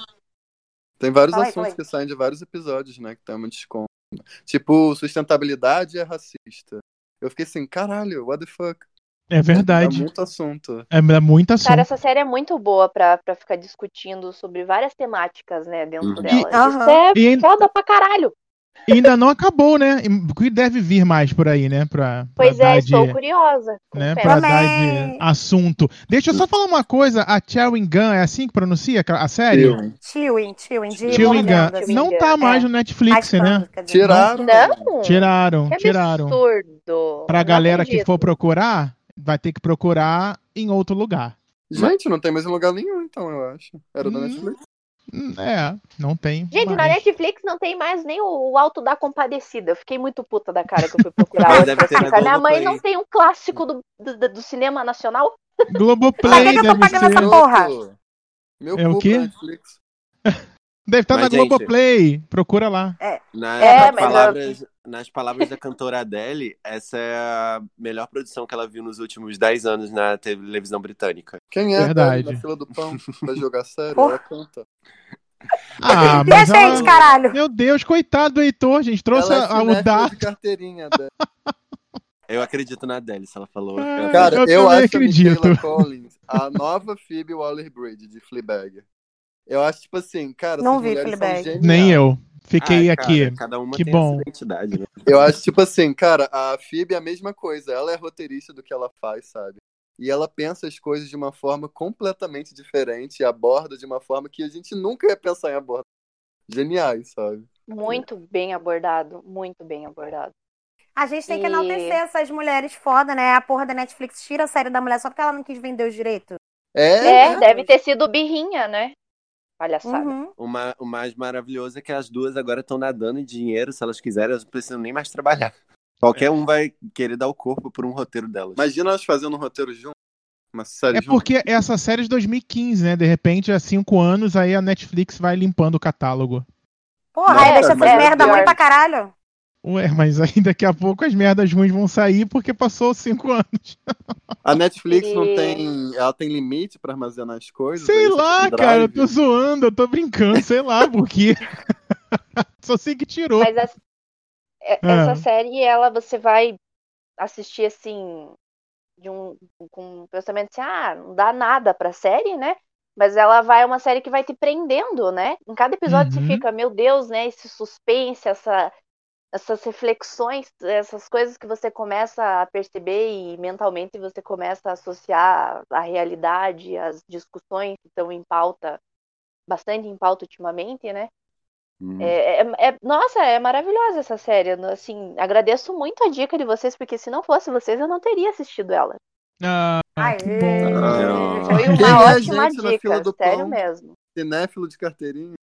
tem vários Fala aí, assuntos fala aí. que saem de vários episódios, né? Que tem uma desconto. Tipo, sustentabilidade é racista. Eu fiquei assim, caralho, what the fuck? É É verdade. muito assunto. É, é muito assunto. Cara, essa série é muito boa pra, pra ficar discutindo sobre várias temáticas, né, dentro Uhum. dela. E- Isso Aham. é E ainda- foda pra caralho. E ainda não acabou, né? O que deve vir mais por aí, né? Pra, pra Pois dar é, de, estou curiosa. né? confesso. Pra dar Também. de assunto. Deixa eu só falar uma coisa. A Chewing Gun, é assim que pronuncia a série? Eu. Chewing, chewing, de Chewing Gun. mordendas. Chewing Não Gun. tá mais É, no Netflix, né? raspando, quer dizer. Tiraram. Não? Tiraram, Que tiraram. absurdo. Pra Não galera que acredito. for procurar, vai ter que procurar em outro lugar. Gente, não tem mais em lugar nenhum, então, eu acho. Era da Hum. Netflix. Hum, É, não tem. Gente, na mais. Netflix não tem mais nem o Alto da Compadecida. Eu fiquei muito puta da cara que eu fui procurar. Mas hoje deve pra ter na explicar. Minha mãe Globoplay. não tem um clássico do, do, do cinema nacional? Pra Globoplay que que eu tô deve pagando essa ser. porra? Pronto. Meu É o cu quê? pra Netflix. Deve estar Mas, na gente- Globoplay. Procura lá. Na- É, nas, mas eu- palavras, nas palavras da cantora Adele, essa é a melhor produção que ela viu nos últimos dez anos na televisão britânica. Quem é Verdade. a Adele na fila do pão pra jogar sério? Porra. Ela canta. Ah, E a mas ela... gente, caralho? Meu Deus, coitado do Heitor, gente. Trouxe Ela é a, a, o cinéfila Dart. de carteirinha, Adele. Eu acredito na Adele, se ela falou. Ah, Eu Cara, Eu eu, também acho acredito. a Michaela Collins a nova Phoebe Waller-Bridge de Fleabag. Eu acho, tipo assim, cara, Não essas vi mulheres Fleabag. são geniais. Nem eu. Fiquei Ah, aqui. cara, cada uma Que tem bom. essa identidade, né? Eu acho, tipo assim, cara, a Phoebe é a mesma coisa. Ela é roteirista do que ela faz, sabe? E ela pensa as coisas de uma forma completamente diferente e aborda de uma forma que a gente nunca ia pensar em abordar. Geniais, sabe? Muito bem abordado. Muito bem abordado. A gente tem que E- enaltecer essas mulheres foda, né? A porra da Netflix tira a série da mulher só porque ela não quis vender os direitos. É, É, deve ter sido birrinha, né? Palhaçada. Uhum. O, ma- o mais maravilhoso é que as duas agora estão nadando em dinheiro, se elas quiserem, elas não precisam nem mais trabalhar. Qualquer um vai querer dar o corpo por um roteiro delas. Imagina elas fazendo um roteiro junto. Uma série É junto. porque essa série é de dois mil e quinze, né? De repente, há cinco anos, aí a Netflix vai limpando o catálogo. Porra, Nossa, aí deixa mas essas é merda pior. ruim pra caralho. Ué, mas aí daqui a pouco as merdas ruins vão sair porque passou cinco anos. A Netflix não E- tem. Ela tem limite pra armazenar as coisas? Sei é isso? lá, Tipo, cara, eu drive? tô zoando, eu tô brincando, sei lá por quê. Só sei que tirou. Mas essa, é- Ah. essa série, ela, você vai assistir assim, de um, com um pensamento assim, ah, não dá nada pra série, né? Mas ela vai, é uma série que vai te prendendo, né? Em cada episódio Uhum. você fica, meu Deus, né? Esse suspense, essa, essas reflexões, essas coisas que você começa a perceber e mentalmente você começa a associar a realidade, as discussões que estão em pauta, bastante em pauta ultimamente, né? Hum. É, é- é- nossa, é maravilhosa essa série. Assim, agradeço muito a dica de vocês, porque se não fosse vocês, eu não teria assistido ela. Ah, Aê. que bom. Ah. Foi Quem é uma a ótima gente na fila dica, do sério pão? mesmo. Cinéfilo de carteirinha.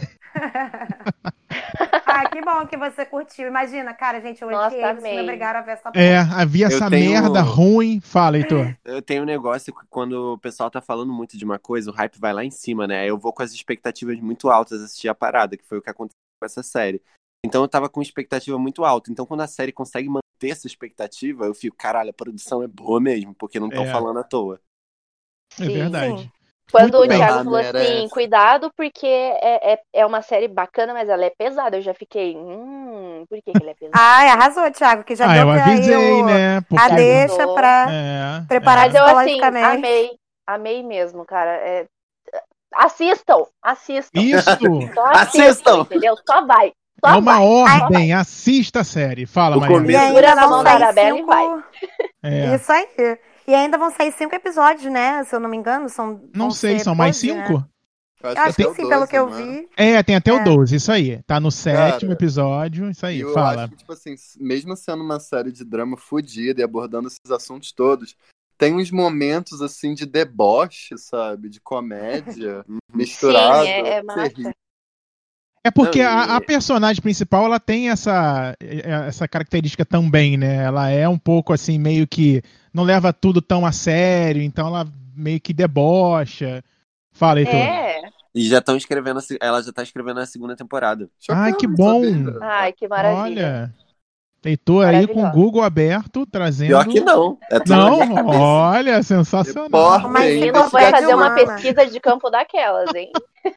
Ah, que bom que você curtiu. Imagina, cara, gente, eu Nossa, odiei, vocês me amei. obrigaram a ver essa porra. É, havia Eu essa tenho- merda ruim. Fala, Heitor. Eu tenho um negócio que quando o pessoal tá falando muito de uma coisa, o hype vai lá em cima, né? Aí eu vou com as expectativas muito altas assistir a parada, que foi o que aconteceu com essa série. Então eu tava com expectativa muito alta. Então quando a série consegue manter essa expectativa, eu fico, caralho, a produção é boa mesmo, porque não estão É. falando à toa. É Sim, verdade. sim. Quando Muito o bem. Thiago Ela falou assim, merece. cuidado, porque é, é, é uma série bacana, mas ela é pesada. Eu já fiquei, hum, por que, que ela é pesada? Ai, arrasou, Thiago, que já Ah, deu eu pra aí avisei, o- né? Porque... a deixa Avisou. pra É, preparar Mas eu, assim, psicologicamente. amei. Amei mesmo, cara. É, assistam, assistam. Isso! Só Assistam! assistam, entendeu? Só vai. Só É uma vai. ordem, assista a série. Fala, O Mariana. E começo- Segura ainda na vão mão da sair Arabella e cinco... vai. É. Isso aí. E ainda vão sair cinco episódios, né? Se eu não me engano, são. Não vão sei, ser são mais doze, né? cinco? Eu Eu acho que até o sim, pelo doze, que eu não é? vi. É, tem até É. o doze, isso aí. Tá no sétimo Cara, episódio, isso aí, E eu fala. acho que, tipo assim, mesmo sendo uma série de drama fodida e abordando esses assuntos todos, tem uns momentos, assim, de deboche, sabe? De comédia, misturado. Sim, é, é massa. terrível. É porque Não, e- a, a personagem principal, ela tem essa, essa característica também, né? Ela é um pouco, assim, meio que não leva tudo tão a sério, então ela meio que debocha. Fala, Heitor. É. E já estão escrevendo, a se- ela já tá escrevendo a segunda temporada. Ai, que Chocante, bom. sabia? Ai, que maravilha. Olha, Heitor aí com o Maravilhosa. Google aberto, trazendo... Pior que não. É tudo na Não, minha cabeça. olha, sensacional. Repórter, Mas O ainda menino vai fazer uma investigativo. pesquisa de campo daquelas, hein?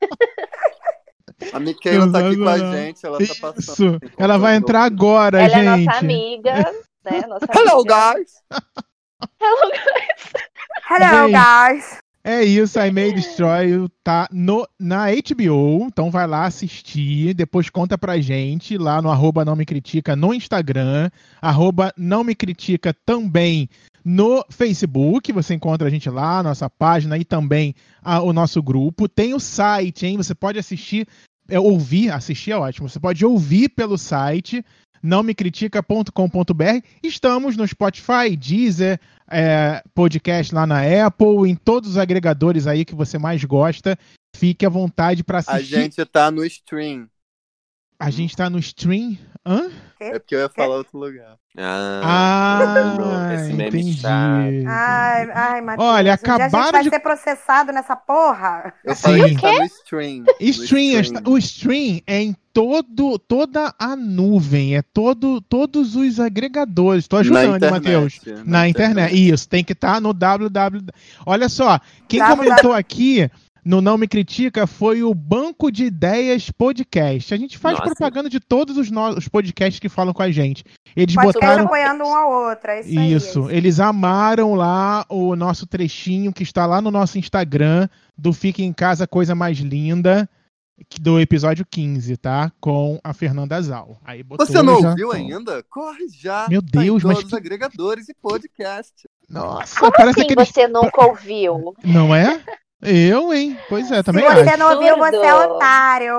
A Michaela tá aqui com a Sensacional. gente, ela tá passando. Isso, assim, ela vai contando. entrar agora, Ela é gente. nossa amiga, né? Nossa Hello, amiga. guys! Hello, Hello, Gente. guys! É isso, I May Destroy You tá no, na H B O, então vai lá assistir, depois conta pra gente lá no arroba não me critica no Instagram, arroba não me critica também no Facebook, você encontra a gente lá, nossa página e também a, o nosso grupo. Tem o site, hein? Você pode assistir, é, ouvir, assistir é ótimo, você pode ouvir pelo site não me critica ponto com ponto b r. Estamos no Spotify, Deezer, é, podcast lá na Apple, em todos os agregadores aí que você mais gosta. Fique à vontade para assistir. A gente tá no stream. A gente tá no stream? Hã? É porque eu ia falar outro lugar. Ah, Ah, esse meme entendi. chato. Ai, ai, Matheus. Olha, um dia a gente acabaram vai de- ser processado nessa porra. Eu falei Sim. que tá no stream. No Stream, está- o stream é em todo, toda a nuvem, é todo, todos os agregadores. Tô ajudando, internet, Matheus. na Na internet. internet. Isso, tem que estar no www. Olha só, quem W W- comentou aqui no Não Me Critica foi o Banco de Ideias Podcast. A gente faz Nossa. propaganda de todos os, no- os podcasts que falam com a gente. Eles Podcast botaram. apoiando um ao outro. É isso, aí, Isso, é isso. eles amaram lá o nosso trechinho que está lá no nosso Instagram do Fique em Casa, Coisa Mais Linda, que- do episódio quinze, tá? Com a Fernanda Zal. Aí botou Você não já- ouviu ainda? Corre já. Meu Tá em Deus, mas todos os que- agregadores e podcast. Nossa, Como parece assim aquele. você nunca ouviu? Não é? Eu, hein? Pois é, Se também você acho. não ouviu, você é Absurdo. otário.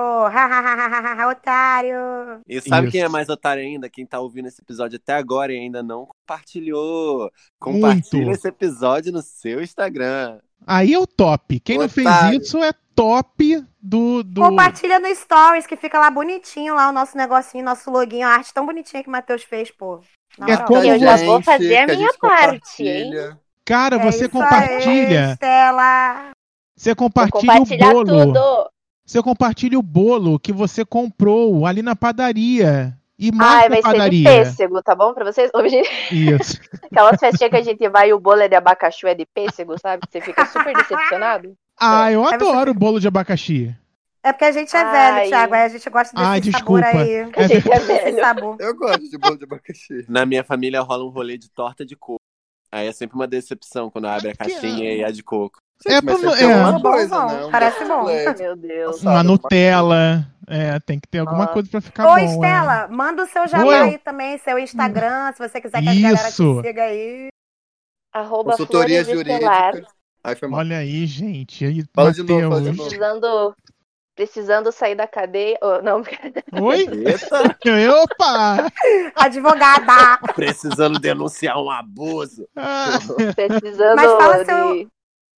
Otário. E sabe Isso. quem é mais otário ainda? Quem tá ouvindo esse episódio até agora e ainda não compartilhou. Compartilha Muito. esse episódio no seu Instagram. Aí é o top. Quem não fez Otário. isso é top do. do... Compartilha no Stories, que fica lá bonitinho, lá o nosso negocinho, nosso login, a arte tão bonitinha que o Matheus fez, pô. Na É moral. como Eu já vou Gente, fazer a que minha gente parte, hein? compartilha. Cara, É você isso aí, compartilha. Estela. Você Vou compartilha o compartilhar bolo. tudo. Você compartilha o bolo que você comprou ali na padaria. E Ai, marca vai a ser de padaria. pêssego, tá bom pra vocês? Hoje, Isso. aquelas festinhas que a gente vai e o bolo é de abacaxi, é de pêssego, sabe? Você fica super decepcionado. Ah, eu Aí você adoro o bolo de abacaxi. É porque a gente é Ai. velho, Thiago, aí a gente gosta desse Ai, sabor desculpa. aí. É A gente é Esse velho. sabor. Eu gosto de bolo de abacaxi. Na minha família rola um rolê de torta de coco. Aí é sempre uma decepção quando abre a caixinha e é de coco. É Mas pra- sempre tem é. alguma Bom, coisa, bom, né? Um parece doce bom. de leite. Meu Deus. Sabe, Uma alguma Nutella. É, tem que ter alguma Ah. coisa pra ficar Ô, bom. é. Estela, manda o seu jabá Oi. aí também, seu Instagram, se você quiser que a galera Isso. te siga aí. Arroba Consultoria Flores Estelar. jurídica. Ai, foi mal. Olha aí, gente. Aí, Fala de novo, fala de Matheus. novo. Precisando, precisando sair da cadeia. Oh, não, Oi? Eita! Opa! Advogada! Precisando denunciar um abuso. Ah, precisando Mas fala de seu-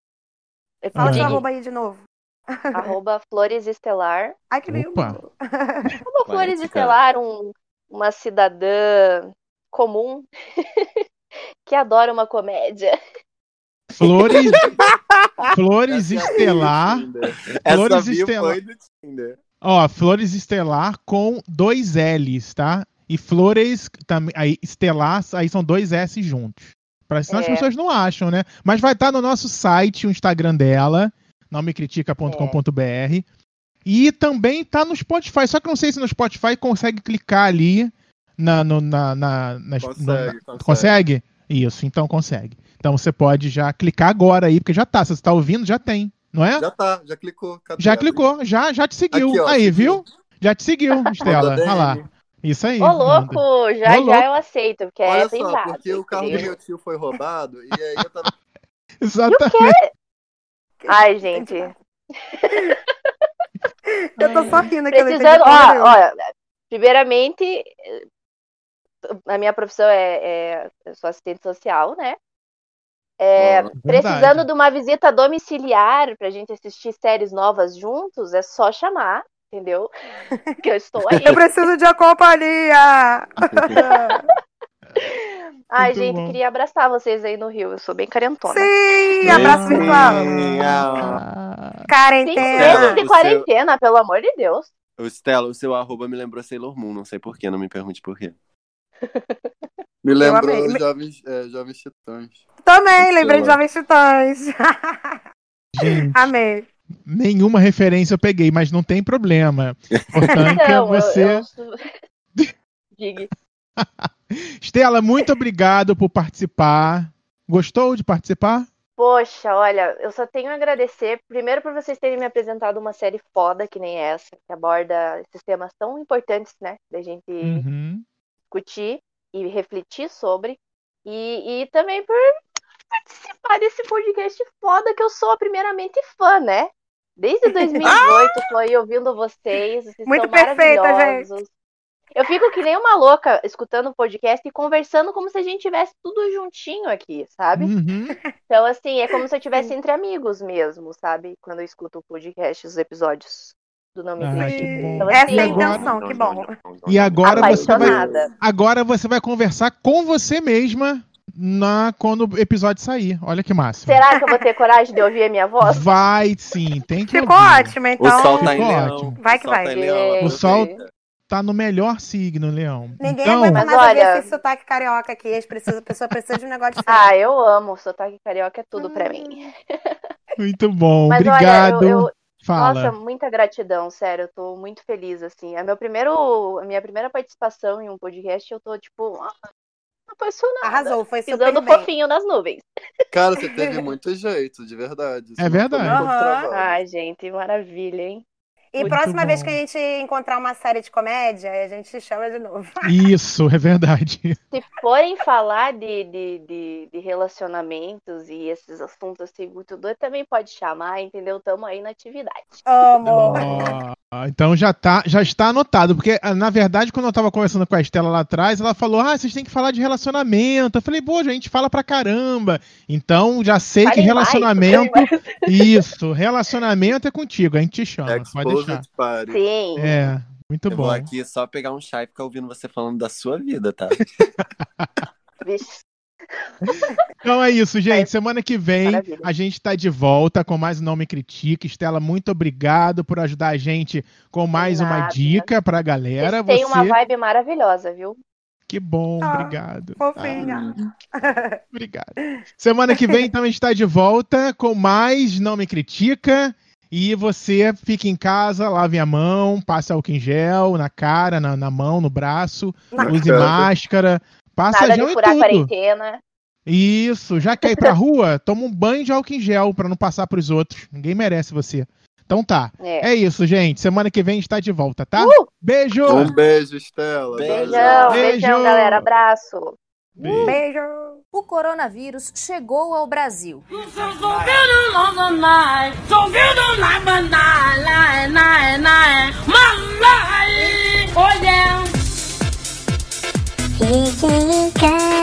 Fala Ah. seu Diga. arroba aí de novo. arroba Flores Estelar. Ai, que lindo. Opa. Arroba Flores ficar. Estelar, um, uma cidadã comum que adora uma comédia. Flores. Flores Essa é a Estelar. bio do Tinder. Essa Flores bio Estelar. foi do Tinder. Ó, Flores Estelar com dois L's, tá? E Flores também. Aí, Estelar, aí são dois S juntos. Pra, senão as É. pessoas não acham, né? Mas vai estar no nosso site o Instagram dela, não me critica ponto com ponto b r. E também tá no Spotify. Só que eu não sei se no Spotify consegue clicar ali na. No, na, na, nas- Consegue, no- na- consegue. consegue? Isso, então consegue. Então você pode já clicar agora aí, porque já tá. Se você tá ouvindo, já tem, não é? Já tá, já clicou. Cadê? Já clicou, já, já te seguiu. Aqui, ó, aí, seguiu. viu? Já te seguiu, Estela. Mandou Olha lá. D M. Isso aí. Ô, louco, manda. já Ô, já louco. eu aceito, porque é Olha só, privado. porque o carro do entendeu? meu tio foi roubado e aí eu tava. Exatamente. Ai, gente. Eu tô só rindo aqui, eu não entendi Precisando, porra ó, nenhuma. olha, primeiramente, eh, a minha profissão é, é eu sou assistente social, né? É, Ó, precisando verdade. de uma visita domiciliar pra gente assistir séries novas juntos, é só chamar, entendeu? Que eu estou aí. Eu preciso de uma companhia! Ai, Muito gente, bom. queria abraçar vocês aí no Rio. Eu sou bem carentona. Sim, abraço virtual. Ah, Cinco Quarentena. meses de O quarentena, pelo amor de Deus. O Stella, o seu arroba me lembrou Sailor Moon, não sei porquê, não me pergunte porquê. Me lembrou amei. os jovens, é, jovens titãs. Também, lembrei de Sei lá. Jovens Titãs. gente, Amei. nenhuma referência eu peguei, mas não tem problema. Importante é Então, eu- você. eu sou- Diga. Estela, muito obrigado por participar. Gostou de participar? Poxa, olha, eu só tenho a agradecer, primeiro por vocês terem me apresentado uma série foda que nem essa, que aborda esses temas tão importantes, né, da gente Uhum. discutir e refletir sobre, e, e também por participar desse podcast foda que eu sou primeiramente fã, né? Desde dois mil e dezoito tô aí ouvindo vocês, vocês Muito são perfeita, maravilhosos. Eu fico que nem uma louca escutando o podcast e conversando como se a gente tivesse tudo juntinho aqui, sabe? Uhum. Então, assim, é como se eu estivesse entre amigos mesmo, sabe? Quando eu escuto o podcast, os episódios do Não Me Ah, Critique. que bom. Então, Essa assim, é a E agora- intenção, que bom. E agora você vai, apaixonada. agora você vai conversar com você mesma na, quando o episódio sair. Olha que máximo. Será que eu vou ter coragem de ouvir a minha voz? Vai sim, tem que Ficou ouvir. ótimo, O então. sol tá em Ficou leão. ótimo. Vai que o sol vai. Tá em leão, O sol- aproveita. Tá no melhor signo, Leão. Ninguém então, aguenta Mas mais ouvir olha- esse sotaque carioca aqui. As precisa- A pessoa precisa de um negócio diferente. Ah, eu amo. Sotaque carioca é tudo pra mim. muito bom. Mas Obrigado. olha, eu, eu- Fala. nossa, muita gratidão, sério. Eu tô muito feliz, assim. É meu primeiro, a minha primeira participação em um podcast, eu tô, tipo, ah, apaixonada. Arrasou, foi super Pisando bem. fofinho nas nuvens. Cara, você teve muito jeito, de verdade. Isso É não foi verdade. nem todo Aham. trabalho. Ai, gente, maravilha, hein? E Muito próxima bom. vez que a gente encontrar uma série de comédia, a gente te chama de novo. Isso, é verdade. Se forem falar de, de, de, de relacionamentos e esses assuntos assim muito doidos, também pode chamar, entendeu? Tamo aí na atividade. Amo. Ó, então já, tá, já está anotado, porque ah, na verdade quando eu tava conversando com a Estela lá atrás, ela falou, ah, vocês têm que falar de relacionamento. Eu falei, pô, a gente fala pra caramba. Então já sei que Falem mais, relacionamento, falem mais. isso, relacionamento é contigo, a gente te chama, pode deixar. Exposed Party. Sim. É, muito Eu bom. vou aqui só pegar um chá e ficar ouvindo você falando da sua vida, tá? Vixe. Então é isso, gente. Semana que vem Maravilha. a gente tá de volta com mais um Não Me Critique. Estela, muito obrigado por ajudar a gente com mais uma nada. dica pra galera. Vocês têm Você, uma vibe maravilhosa, viu? que bom, Ah, obrigado. Fofinha. Ah, obrigado. Semana que vem então a gente tá de volta com mais Não Me Critica. E você fica em casa, lave a mão, passe álcool em gel na cara, na, na mão, no braço, Na use cara. máscara, passa Nada gel de em furar a tudo. quarentena. Isso, já quer ir pra rua, toma um banho de álcool em gel pra não passar pros outros. Ninguém merece você. Então tá. É. É isso, gente. Semana que vem a gente tá de volta, tá? Uh! Beijo! Um beijo, Estela. Beijo. Beijão, Beijo. beijão, galera. Abraço. Beijo. Beijo. O coronavírus chegou ao Brasil. Fique em casa.